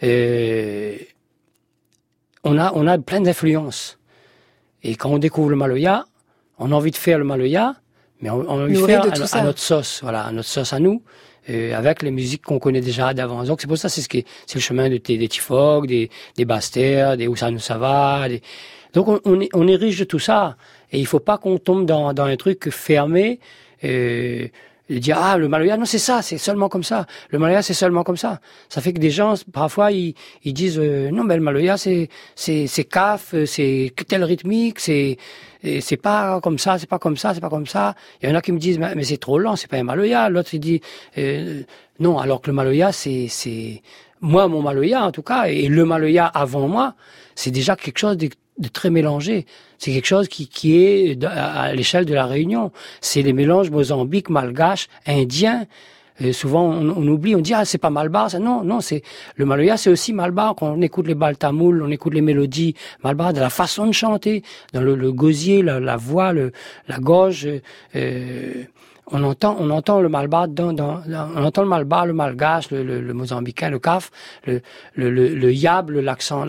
on a plein d'influences. Et quand on découvre le Maloya, on a envie de faire le Maloya, mais on le fait à notre sauce, voilà, à notre sauce à nous, avec les musiques qu'on connaît déjà d'avance. Donc c'est pour ça, c'est le chemin des Tifog, des Bastères, des Oussa Noussava. Donc on est riche de tout ça, et il faut pas qu'on tombe dans un truc fermé. Et dire le Maloya, non, c'est ça, c'est seulement comme ça. Le Maloya, c'est seulement comme ça. Ça fait que des gens parfois ils disent non, mais le Maloya c'est caf, c'est telle rythmique, c'est pas comme ça, c'est pas comme ça, c'est pas comme ça. Il y en a qui me disent mais c'est trop lent, c'est pas un Maloya. L'autre il dit non, alors que le Maloya c'est moi, mon Maloya en tout cas, et le Maloya avant moi, c'est déjà quelque chose de très mélangé. C'est quelque chose qui est à l'échelle de la Réunion. C'est les mélanges Mozambique, malgache, indien. Souvent, on oublie, on dit c'est pas malbar. Ça. Non, c'est le Maloya, c'est aussi malbar. Quand on écoute les bals tamouls, on écoute les mélodies malbar, de la façon de chanter, dans le gosier, la voix, la gorge. On entend le malbar on entend le malbar, le malgache, le mozambicain, le caf, le yab, l'accent,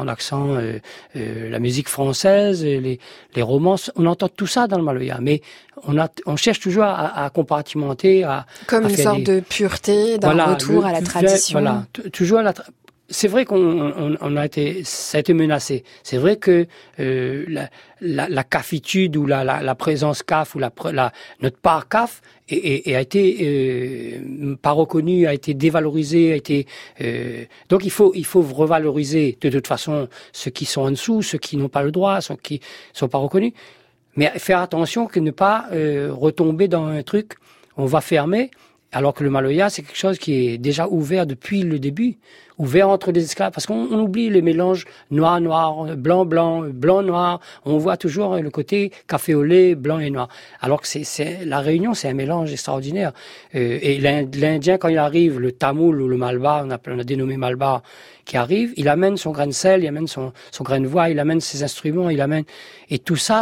la musique française, les romances. On entend tout ça dans le Maloya, mais on cherche toujours à compartimenter, comme une sorte de pureté, d'un retour à la tradition. Voilà, toujours à la c'est vrai ça a été menacé. C'est vrai que la cafitude ou la présence caf ou notre part caf a été pas reconnue, a été dévalorisée, donc il faut revaloriser de toute façon ceux qui sont en dessous, ceux qui n'ont pas le droit, ceux qui sont pas reconnus, mais faire attention que ne pas retomber dans un truc on va fermer. Alors que le Maloya, c'est quelque chose qui est déjà ouvert depuis le début, ouvert entre les esclaves, parce qu'on oublie les mélanges noir-noir, blanc-blanc, blanc-noir. On voit toujours le côté café au lait, blanc et noir. Alors que la Réunion, c'est un mélange extraordinaire. Et l'Indien, quand il arrive, le Tamoul ou le Malbar, on a dénommé Malbar, qui arrive, il amène son grain de sel, il amène son grain de voix, il amène ses instruments, et tout ça,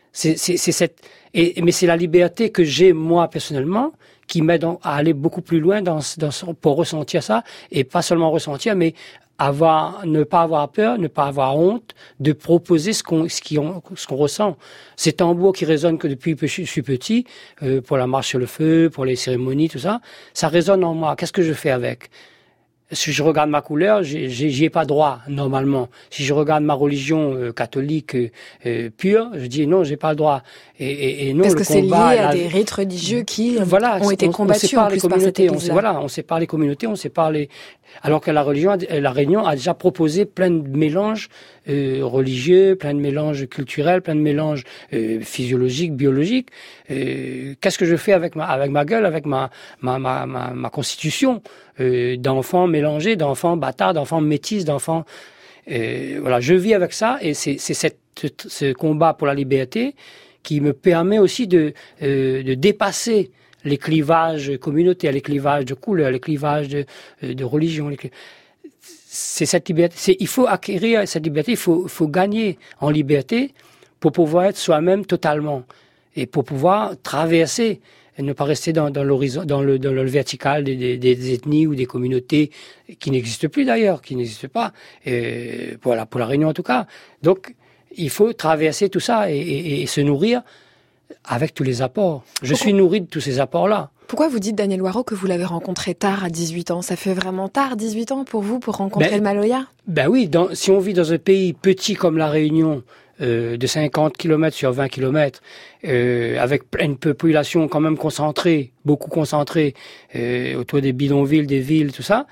mais c'est la liberté que j'ai, moi, personnellement, qui m'aide à aller beaucoup plus loin pour ressentir ça, et pas seulement ressentir, mais ne pas avoir peur, ne pas avoir honte de proposer ce qu'on ressent. Ces tambours qui résonnent que depuis que je suis petit, pour la marche sur le feu, pour les cérémonies, tout ça, ça résonne en moi. Qu'est-ce que je fais avec? Si je regarde ma couleur, j'y ai pas droit, normalement. Si je regarde ma religion catholique pure, je dis non, j'ai pas le droit. Et non, parce que c'est lié à des rites religieux qui ont été combattus en plus par cette église-là. On sépare les communautés, on sépare alors que la Réunion a déjà proposé plein de mélanges religieux, plein de mélanges culturels, plein de mélanges physiologiques, biologiques. Qu'est-ce que je fais avec ma gueule, avec ma constitution d'enfants mélangés, d'enfants bâtards, d'enfants métis, d'enfants... Voilà, je vis avec ça et c'est ce combat pour la liberté qui me permet aussi de dépasser les clivages communautaires, les clivages de couleurs, les clivages de religion. C'est cette liberté. Il faut acquérir cette liberté, il faut gagner en liberté pour pouvoir être soi-même totalement et pour pouvoir traverser et ne pas rester dans l'horizon, dans le vertical des ethnies ou des communautés qui n'existent plus d'ailleurs, qui n'existent pas. Pour la Réunion en tout cas. Donc, il faut traverser tout ça et se nourrir avec tous les apports. Je suis nourri de tous ces apports-là. Pourquoi vous dites, Daniel Waro, que vous l'avez rencontré tard, à 18 ans? Ça fait vraiment tard, 18 ans, pour vous, pour rencontrer le Maloya? Ben oui, si on vit dans un pays petit comme la Réunion, de 50 km sur 20 km, avec une population quand même concentrée, beaucoup concentrée, autour des bidonvilles, des villes, tout ça,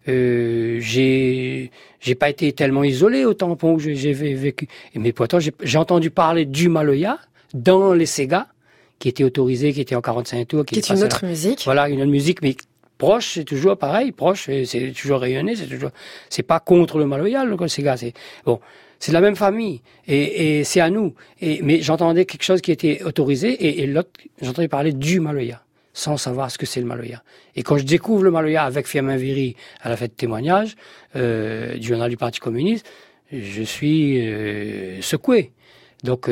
j'ai pas été tellement isolé au tampon où j'ai vécu. Mais pourtant, j'ai entendu parler du Maloya dans les Sega, qui était autorisé, qui était en 45 tours. Qui est une autre musique. Voilà, une autre musique, mais proche, c'est toujours pareil, proche, c'est toujours rayonné, c'est pas contre le Maloya, le Sega, c'est de la même famille, et c'est à nous. Mais j'entendais quelque chose qui était autorisé, et l'autre, j'entendais parler du Maloya, sans savoir ce que c'est le Maloya. Et quand je découvre le Maloya avec Firmin Viry à la fête de témoignage du journal du Parti communiste, je suis secoué. Donc,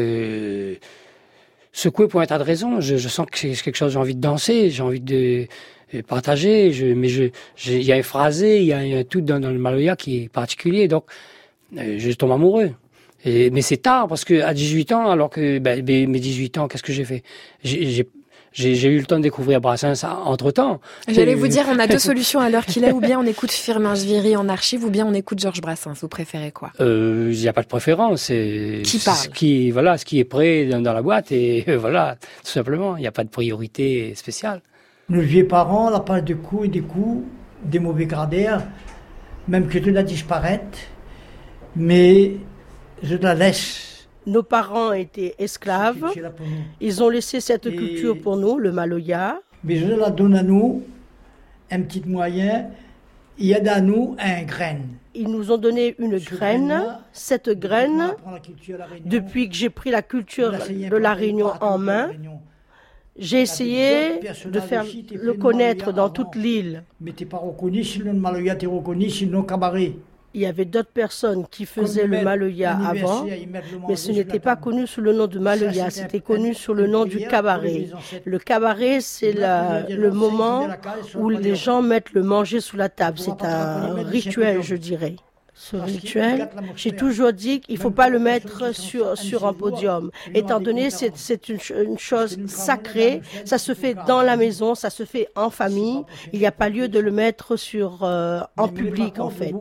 secoué pour un tas de raisons. Je sens que c'est quelque chose, j'ai envie de danser, j'ai envie de partager, il y a un phrasé, il y a un tout dans le Maloya qui est particulier, donc je tombe amoureux. Mais c'est tard, parce que à 18 ans, alors que mes 18 ans, qu'est-ce que j'ai fait? J'ai eu le temps de découvrir Brassens entre-temps. J'allais vous dire, on a deux solutions à l'heure qu'il est, ou bien on écoute Firmin Viry en archive, ou bien on écoute Georges Brassens. Vous préférez quoi? Il n'y a pas de préférence. Qui parle? Ce qui est prêt dans la boîte, et voilà, tout simplement. Il n'y a pas de priorité spéciale. Nos vieux parents, la part de coups et des coups, des mauvais gradaires, même que tout a disparaître, mais je la laisse. Nos parents étaient esclaves, ils ont laissé cette culture pour nous, le Maloya. Mais je la donne à nous, un petit moyen, il aide à nous un graine. Ils nous ont donné une graine, cette graine, depuis que j'ai pris la culture de la Réunion en main, j'ai essayé de faire le connaître dans toute l'île. Mais tu n'es pas reconnu, sinon le Maloya t'es reconnu, sinon le cabaret. Il y avait d'autres personnes qui faisaient le Maloya avant, mais ce n'était pas connu sous le nom de Maloya, c'était connu sous le nom du cabaret. Le cabaret, c'est le moment où les gens mettent le manger sous la table. C'est un rituel, je dirais. Ce rituel, j'ai toujours dit qu'il ne faut pas le mettre sur un podium. Étant donné que c'est une chose sacrée, ça se fait dans la maison, ça se fait en famille. Il n'y a pas lieu de le mettre en public, en fait.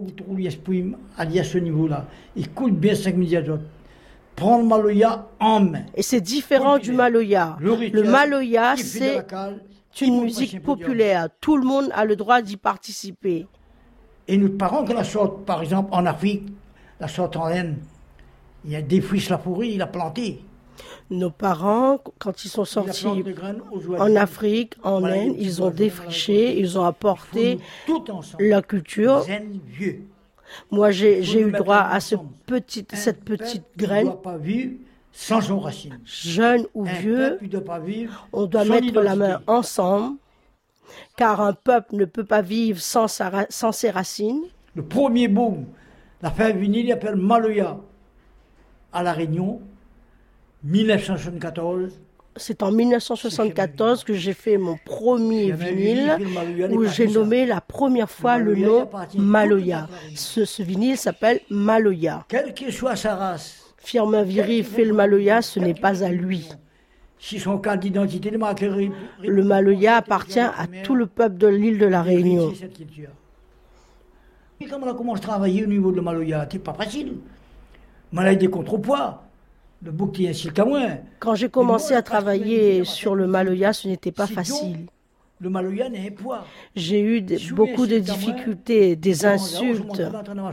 À ce niveau-là, écoute bien 5 milliards d'autres. Prends le Maloya en main. Et c'est différent du Maloya. Le Maloya, c'est une musique populaire. Tout le monde a le droit d'y participer. Et nos parents, qui la sortent, par exemple, en Afrique, la sortent en laine, il y a des fruits la pourri, il a planté. Nos parents, quand ils sont sortis en Afrique, en Inde, ils ont défriché, ils ont apporté leur culture. Moi, j'ai eu droit à cette petite graine. Sans son racine. Jeune ou vieux, on doit mettre la main ensemble. Car un peuple ne peut pas vivre sans ses racines. Le premier boom, la fin vinyle, il appelle Maloya, à La Réunion, 1974. C'est en 1974 que j'ai fait mon premier vinyle, où j'ai nommé la première fois le nom Maloya. Ce vinyle s'appelle Maloya. Quelle que soit sa race. Firmin Viry fait le Maloya, ce n'est pas à lui. Si son carte d'identité, le Maloya appartient à tout le peuple de l'île de la Réunion. Et quand on a commencé à travailler au niveau de le Maloya, c'est pas facile. Malade des contrepoids, le bouc qui est ainsi qu'à moins. Quand j'ai commencé à travailler sur le Maloya, ce n'était pas facile. Le Maloya n'est pas poids. J'ai eu beaucoup de difficultés, des insultes.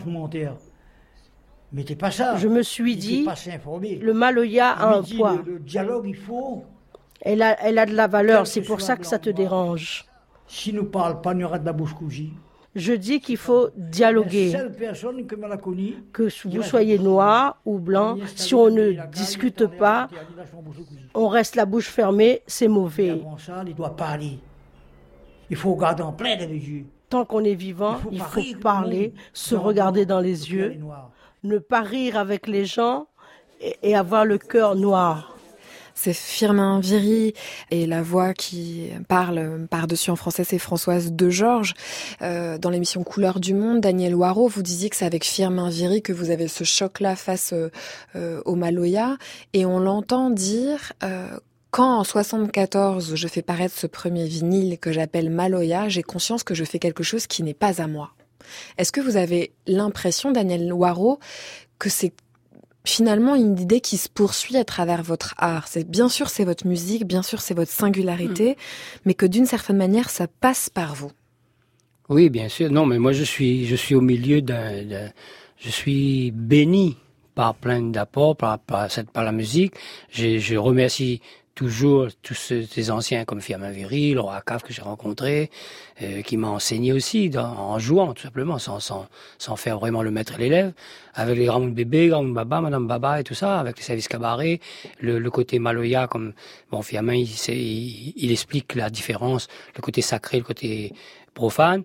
Mais t'es pas ça. Je me suis dit, le Maloya a un poids. Le dialogue, il faut. Elle a de la valeur, c'est pour ça que ça te dérange. Si nous parle pas, il y aura de la bouche cougie. Je dis qu'il faut dialoguer. La seule personne que me l'a connu, que vous soyez noir ou blanc, si on ne discute pas, on reste la bouche fermée, c'est mauvais. Avant ça, il doit parler. Il faut regarder en plein les yeux. Tant qu'on est vivant, il faut parler, se regarder dans les yeux, ne pas rire avec les gens et avoir le cœur noir. C'est Firmin Viry et la voix qui parle par-dessus en français, c'est Françoise Degeorges. Dans l'émission Couleurs du Monde, Daniel Waro, vous disiez que c'est avec Firmin Viry que vous avez ce choc-là face au Maloya. Et on l'entend dire, quand en 74 je fais paraître ce premier vinyle que j'appelle Maloya, j'ai conscience que je fais quelque chose qui n'est pas à moi. Est-ce que vous avez l'impression, Daniel Waro, que c'est finalement une idée qui se poursuit à travers votre art? Bien sûr, c'est votre musique, bien sûr, c'est votre singularité, mais que d'une certaine manière, ça passe par vous. Oui, bien sûr. Non, mais moi, je suis au milieu je suis béni par plein d'apports, par la musique. Je remercie toujours tous ces anciens comme Firmin Viry, Laura Cave que j'ai rencontré, qui m'a enseigné aussi en jouant tout simplement, sans faire vraiment le maître et l'élève, avec les Ramoun Bébé, Ramoun Baba, Madame Baba et tout ça, avec les services cabaret, le côté Maloya, comme bon Firmin il explique la différence, le côté sacré, le côté profane.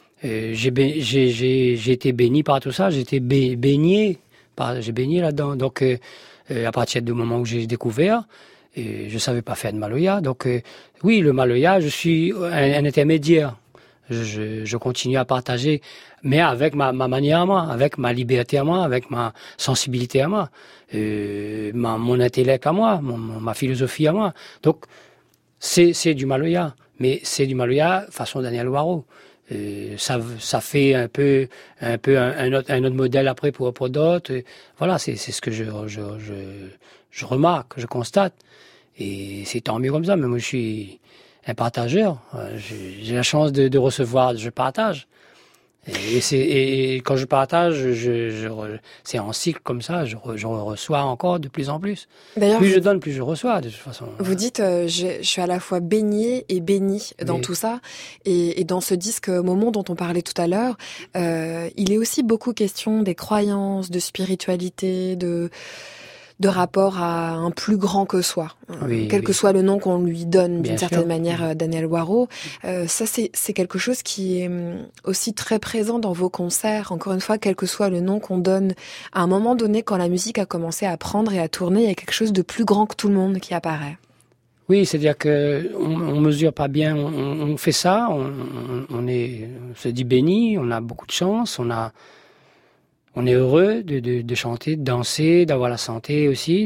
J'ai été béni par tout ça, j'ai baigné là-dedans. Donc à partir du moment où j'ai découvert, et je savais pas faire de Maloya, donc oui, le Maloya, je suis un intermédiaire. Je continue à partager, mais avec ma manière à moi, avec ma liberté à moi, avec ma sensibilité à moi, mon intellect à moi, ma philosophie à moi. Donc c'est du Maloya, mais c'est du Maloya façon Daniel Waro. Ça fait un peu un autre modèle après pour d'autres. Voilà, c'est ce que je remarque, je constate. Et c'est tant mieux comme ça. Mais moi, je suis un partageur. J'ai la chance de recevoir, je partage. Et quand je partage, c'est en cycle comme ça, je reçois encore de plus en plus. D'ailleurs, plus je donne, plus je reçois, de toute façon. Vous dites, je suis à la fois baigné et béni dans tout ça. Et dans ce disque Momon dont on parlait tout à l'heure, il est aussi beaucoup question des croyances, de spiritualité, de rapport à un plus grand que soi, quel que soit le nom qu'on lui donne d'une certaine manière, Daniel Waro. Ça, c'est quelque chose qui est aussi très présent dans vos concerts. Encore une fois, quel que soit le nom qu'on donne, à un moment donné, quand la musique a commencé à prendre et à tourner, il y a quelque chose de plus grand que tout le monde qui apparaît. Oui, c'est-à-dire que on mesure pas bien, on fait ça, on se dit béni, on a beaucoup de chance, on est heureux de chanter, de danser, d'avoir la santé aussi.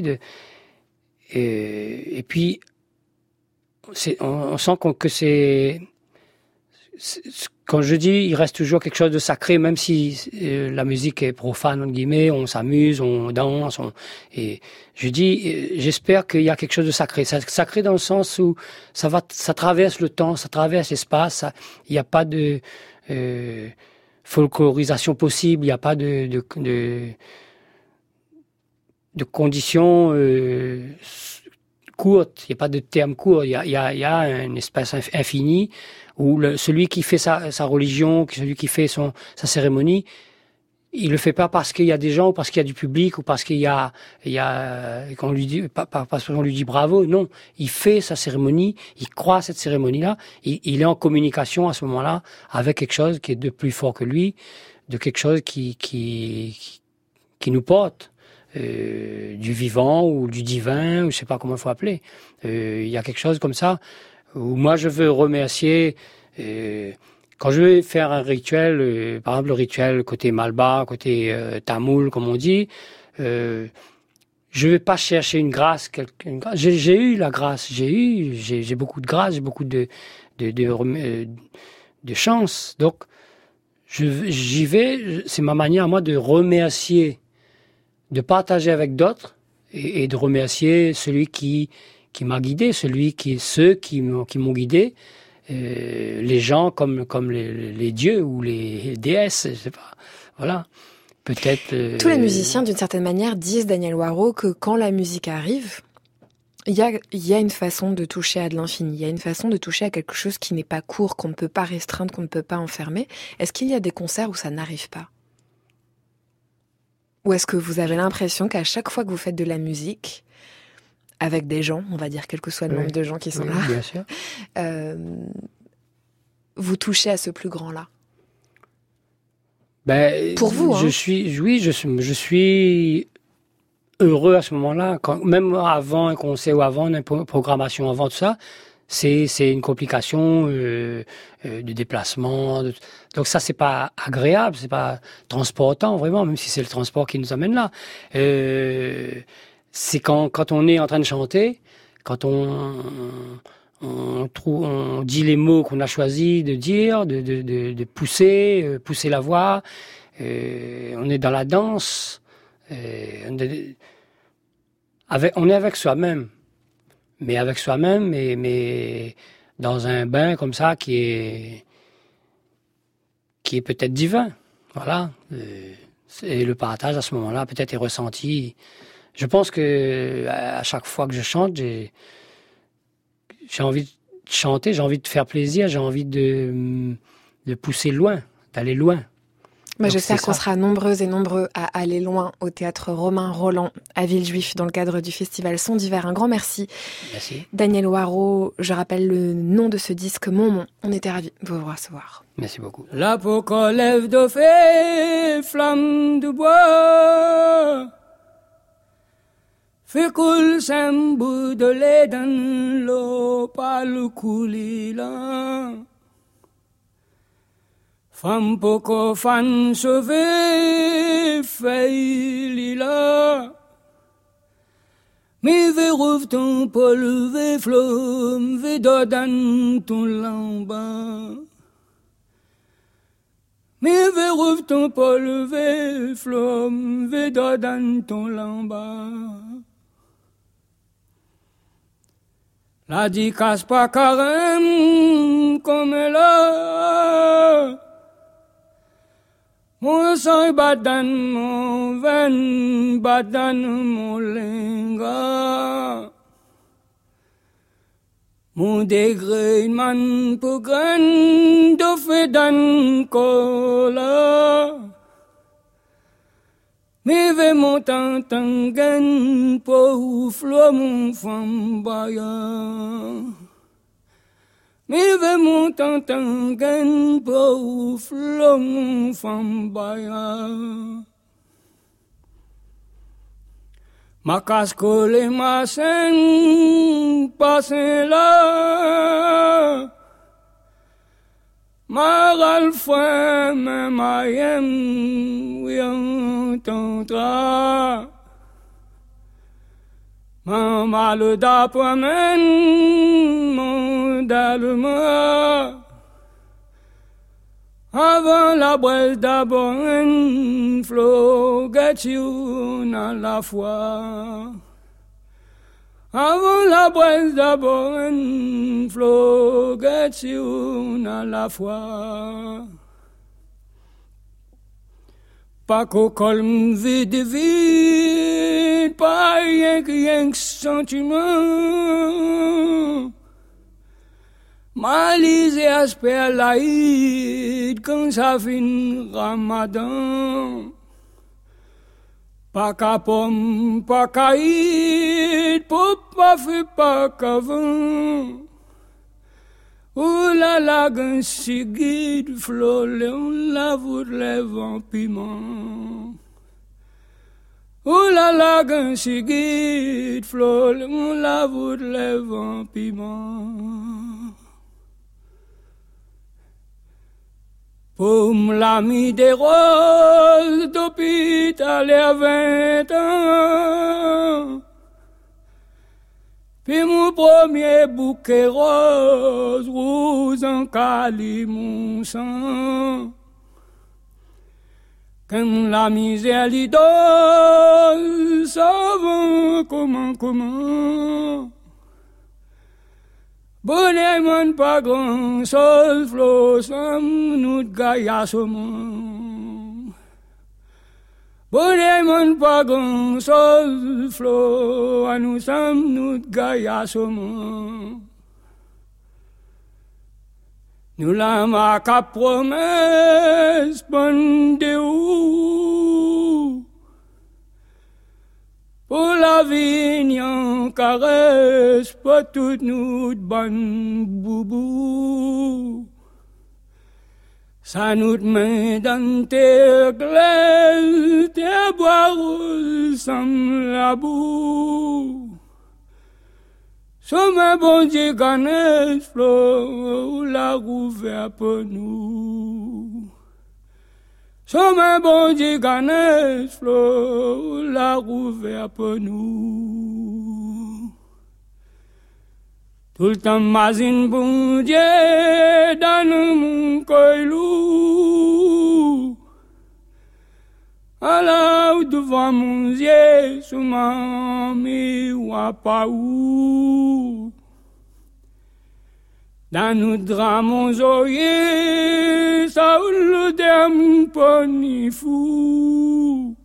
Et puis, on sent que c'est... Quand je dis, il reste toujours quelque chose de sacré, même si la musique est profane, entre guillemets, on s'amuse, on danse. Et je dis, j'espère qu'il y a quelque chose de sacré. Sacré dans le sens où ça traverse le temps, ça traverse l'espace. Il n'y a pas de... folklorisation possible, il n'y a pas de conditions courtes, il n'y a pas de termes courts, il y a un espace infini où celui qui fait sa religion, celui qui fait sa cérémonie, il le fait pas parce qu'il y a des gens ou parce qu'il y a du public ou parce qu'il y a qu'on lui dit parce qu'on lui dit bravo. Non, il fait sa cérémonie, il croit à cette cérémonie-là, il est en communication à ce moment-là avec quelque chose qui est de plus fort que lui, de quelque chose qui nous porte, du vivant ou du divin, ou je sais pas comment il faut appeler. Il y a quelque chose comme ça où moi je veux remercier. Quand je vais faire un rituel, par exemple le rituel côté Malba, côté Tamoul, comme on dit, je vais pas chercher une grâce. J'ai eu la grâce, j'ai beaucoup de grâce, j'ai beaucoup de chance. Donc j'y vais. C'est ma manière à moi de remercier, de partager avec d'autres et de remercier celui qui m'a guidé, ceux qui m'ont guidé. Les gens comme les dieux ou les déesses, je sais pas. Voilà. Peut-être. Tous les musiciens, d'une certaine manière, disent, Daniel Waro, que quand la musique arrive, Il y a une façon de toucher à de l'infini, il y a une façon de toucher à quelque chose qui n'est pas court, qu'on ne peut pas restreindre, qu'on ne peut pas enfermer. Est-ce qu'il y a des concerts où ça n'arrive pas ? Ou est-ce que vous avez l'impression qu'à chaque fois que vous faites de la musique, avec des gens, on va dire quel que soit le nombre de gens qui sont là, bien sûr. Vous touchez à ce plus grand-là? Pour vous, je suis heureux à ce moment-là. Même avant un concert ou avant une programmation, avant tout ça, c'est une complication de déplacement. Donc ça, c'est pas agréable, c'est pas transportant vraiment, même si c'est le transport qui nous amène là. C'est quand on est en train de chanter, quand on dit les mots qu'on a choisi de dire, de pousser la voix. On est dans la danse. On est avec soi-même. Mais avec soi-même, mais dans un bain comme ça qui est peut-être divin. Voilà. Et le partage à ce moment-là peut-être est ressenti. Je pense que à chaque fois que je chante, j'ai envie de chanter, j'ai envie de faire plaisir, j'ai envie de pousser loin, d'aller loin. J'espère qu'on sera nombreuses et nombreux à aller loin au théâtre Romain Rolland à Villejuif dans le cadre du festival Son d'hiver. Un grand merci. Merci. Daniel Waro, je rappelle le nom de ce disque, Mon. On était ravis de vous recevoir. Merci beaucoup. La poco lève de fée, flamme de bois. Fait coule bout de lait dans l'eau, pas le coulis là. Femme poco fan sauvé, fait lila. Mi verrouve ton polvé, flom, vedodan ton lamba. Mi verrouve ton polvé, flom, vedodan ton lamba. La di casse pas carême comme là. Mon sang badan, mon ven badan, mon linga. Mon degré man pour grand de fedan cola. Mi ve mon tantangen pour flo mon fambaya. Mi ve mon tantangen pour flo mon fambaya. Ma cascole ma sen passe là. Ma ralfouin me mayem oui entendra. Ma mal d'apomen mon dalma. Avant la boîte d'abord un flot gâteau à la fois. Avant la boîte d'abord un flot gâteau à la fois. Pas qu'au colme vide vide, pas rien que sentiment. Malise aspect laïd quand ça fin Ramadan. Pas qu'à pomme, pas qu'à id, pas fait pas qu'avant. Ouh la gan sigid flole, on la voûte lève en piment. Ouh la gan sigid flole, on la voûte lève en piment. Pomme l'ami des roses d'hôpital à 20 ans. Puis mon premier bouquet rose, rose en cali mon sang. Comme la misère l'y donne, ça va comment. Bonnement pas grand sol, flot, nous de gaillard saumon. Pour les mondes pas grand-chose, Flo, à nous sommes nous de gaillassement. Nous la marque promesse, bonne de où. Pour la vigne en caresse, pas toutes nous de bonne boubou. Ça nous met dans tes glaces, tes boires sans la boue. Somme bon Dieu gagne flot, la rouvert pour nous. Somme bon Dieu gagne flot, la rouvert pour nous. Tout le temps mazine bon Dieu dans mon coilou. Alors devant mon Dieu sous ma miwa pas où. Dans nos draps mon oreiller ça le dem poni fou.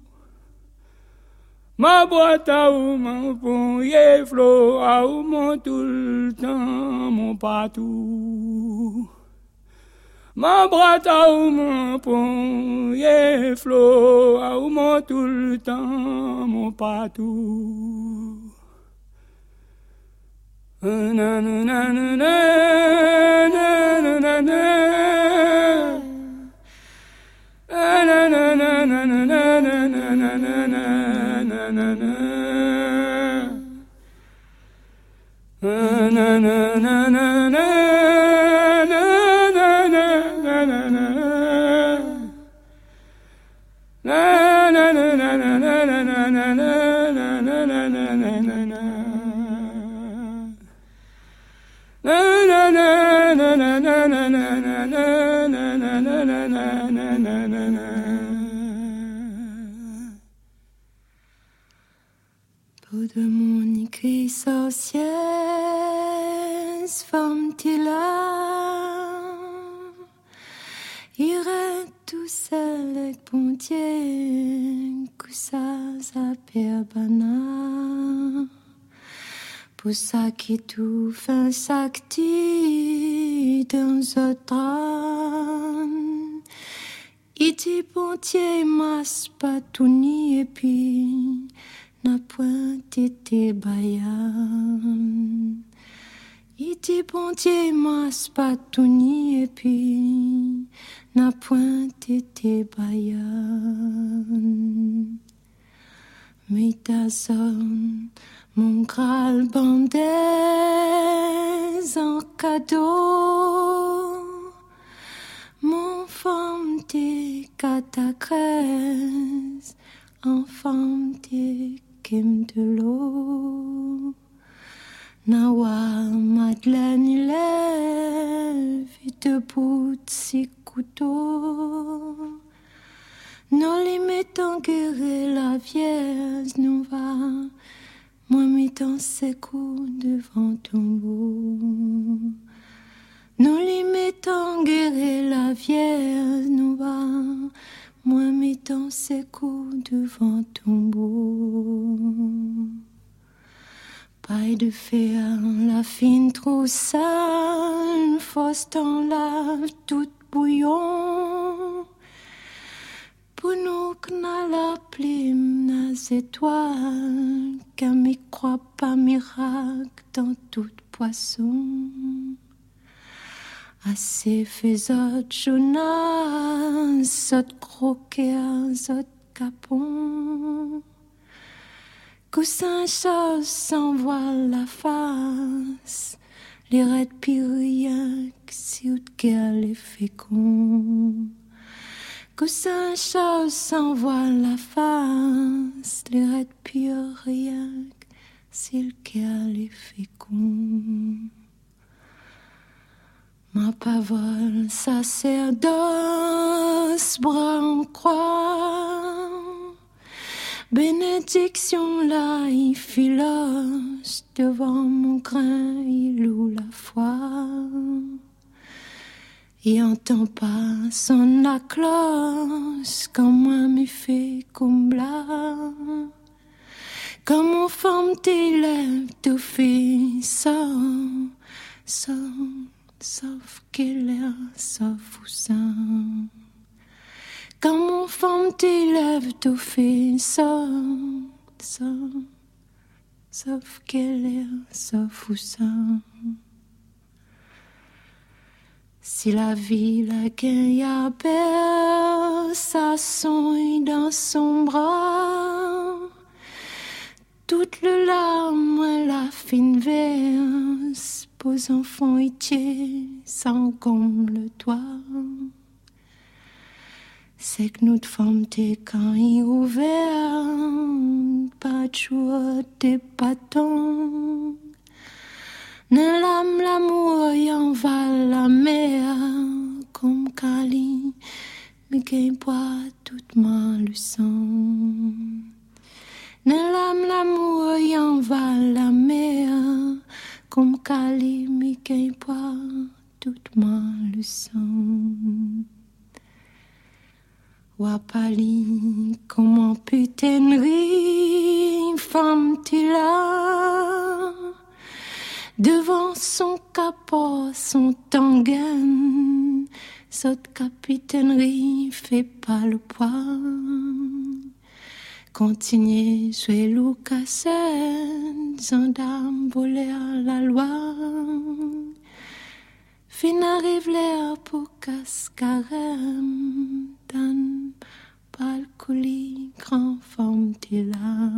Ma boîte à où mon ponye flot à où mon tout le temps mon patou. Ma boîte à où mon ponye flot à où mon tout le temps mon patou. Na na na na na na na na. Peau de mon écrit sorcière, forme-t-il là? Irait tout seul avec pontier, que ça perbana. Pour ça qui tout fin s'active dans notre âme. Iti pontier mas patouni et puis n'a point été bayan. Iti pontier mas patouni et puis n'a point été bayan. Mais ta zone mon Graal bandaise en cadeau, mon femme des catacrèses, en femme des kim de l'eau. Nawa Madeleine il lève et debout de ses couteaux. Nous les mettons guérir la vierge, nous va. Moi, mettant ses coups devant tombeau. Nous les mettons guérir la vierge, nous va. Moi, mettant ses coups devant tombeau. Paille de fer, la fine troussale, fausse dans lave, toute bouillon. Pour nous qu'on la plume, nas étoiles, qu'à m'y croit pas miracle dans tout poisson. Assez faisot jonas, zot croquet, zot capon. Coussin chose sans voile la face, les raids piriaques, si ou de guerre les féconds. Coussin chose sans voile la face, les raids piriaques, si le guerre les féconds. Ma pavole sacerdoce, bras en croix. Bénédiction là, il filoche devant mon grain, il loue la foi. et entend pas son la cloche, comme moi me fait comme blanc. Comme on forme tes lèvres, tout fait sauf qu'elle est, sauf ou ça. Comme on forme tes lèvres, tout fait sauf qu'elle est, sauf ou ça. Si la vie la gagne à belle, ça sonne dans son bras. Toute le larme, la fine verse, pose enfant entier, sans comme le toit. C'est que notre femme t'es quand il ouvert, pas de joie, des bâtons. Ne l'âme, l'amour, y'en va la mer, comme Kali, mais qui boit toute ma leçon. Ne l'âme, l'amour, y'en va la mer, comme Kali, mais qui boit toute ma leçon. Wapali, comment putainerie, femme t'es là, devant son capot, son tangan, cette capitainerie fait pas le poids. Continuez, jouez l'oucassène, gendarme volé à la loi. Fin arrive l'air pour cascarem, dan palcoli, grand femme t'es là.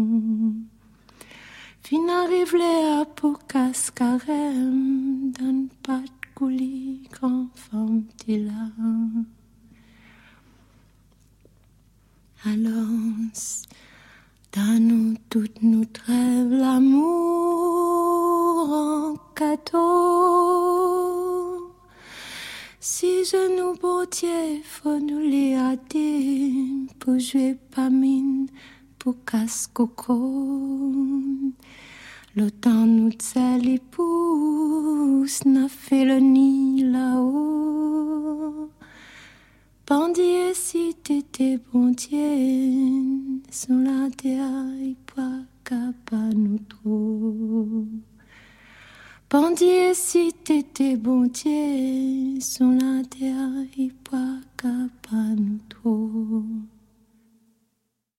Fin arrive l'air pour cascarem, dan palcoli, grand femme t'es là. Alors, donne-nous toute notre rêve, l'amour en cadeau. Si je nous boutier, faut nous les hâter, pour jouer pas mine, pour casse-coco. Le temps nous tsel épouse, n'a fait le nid là-haut. Bandit, si t'étais bon Dieu, sur la terre, il pas capable nous trop. Bandit, si t'étais bon Dieu, sur la terre, il pas capable nous trop.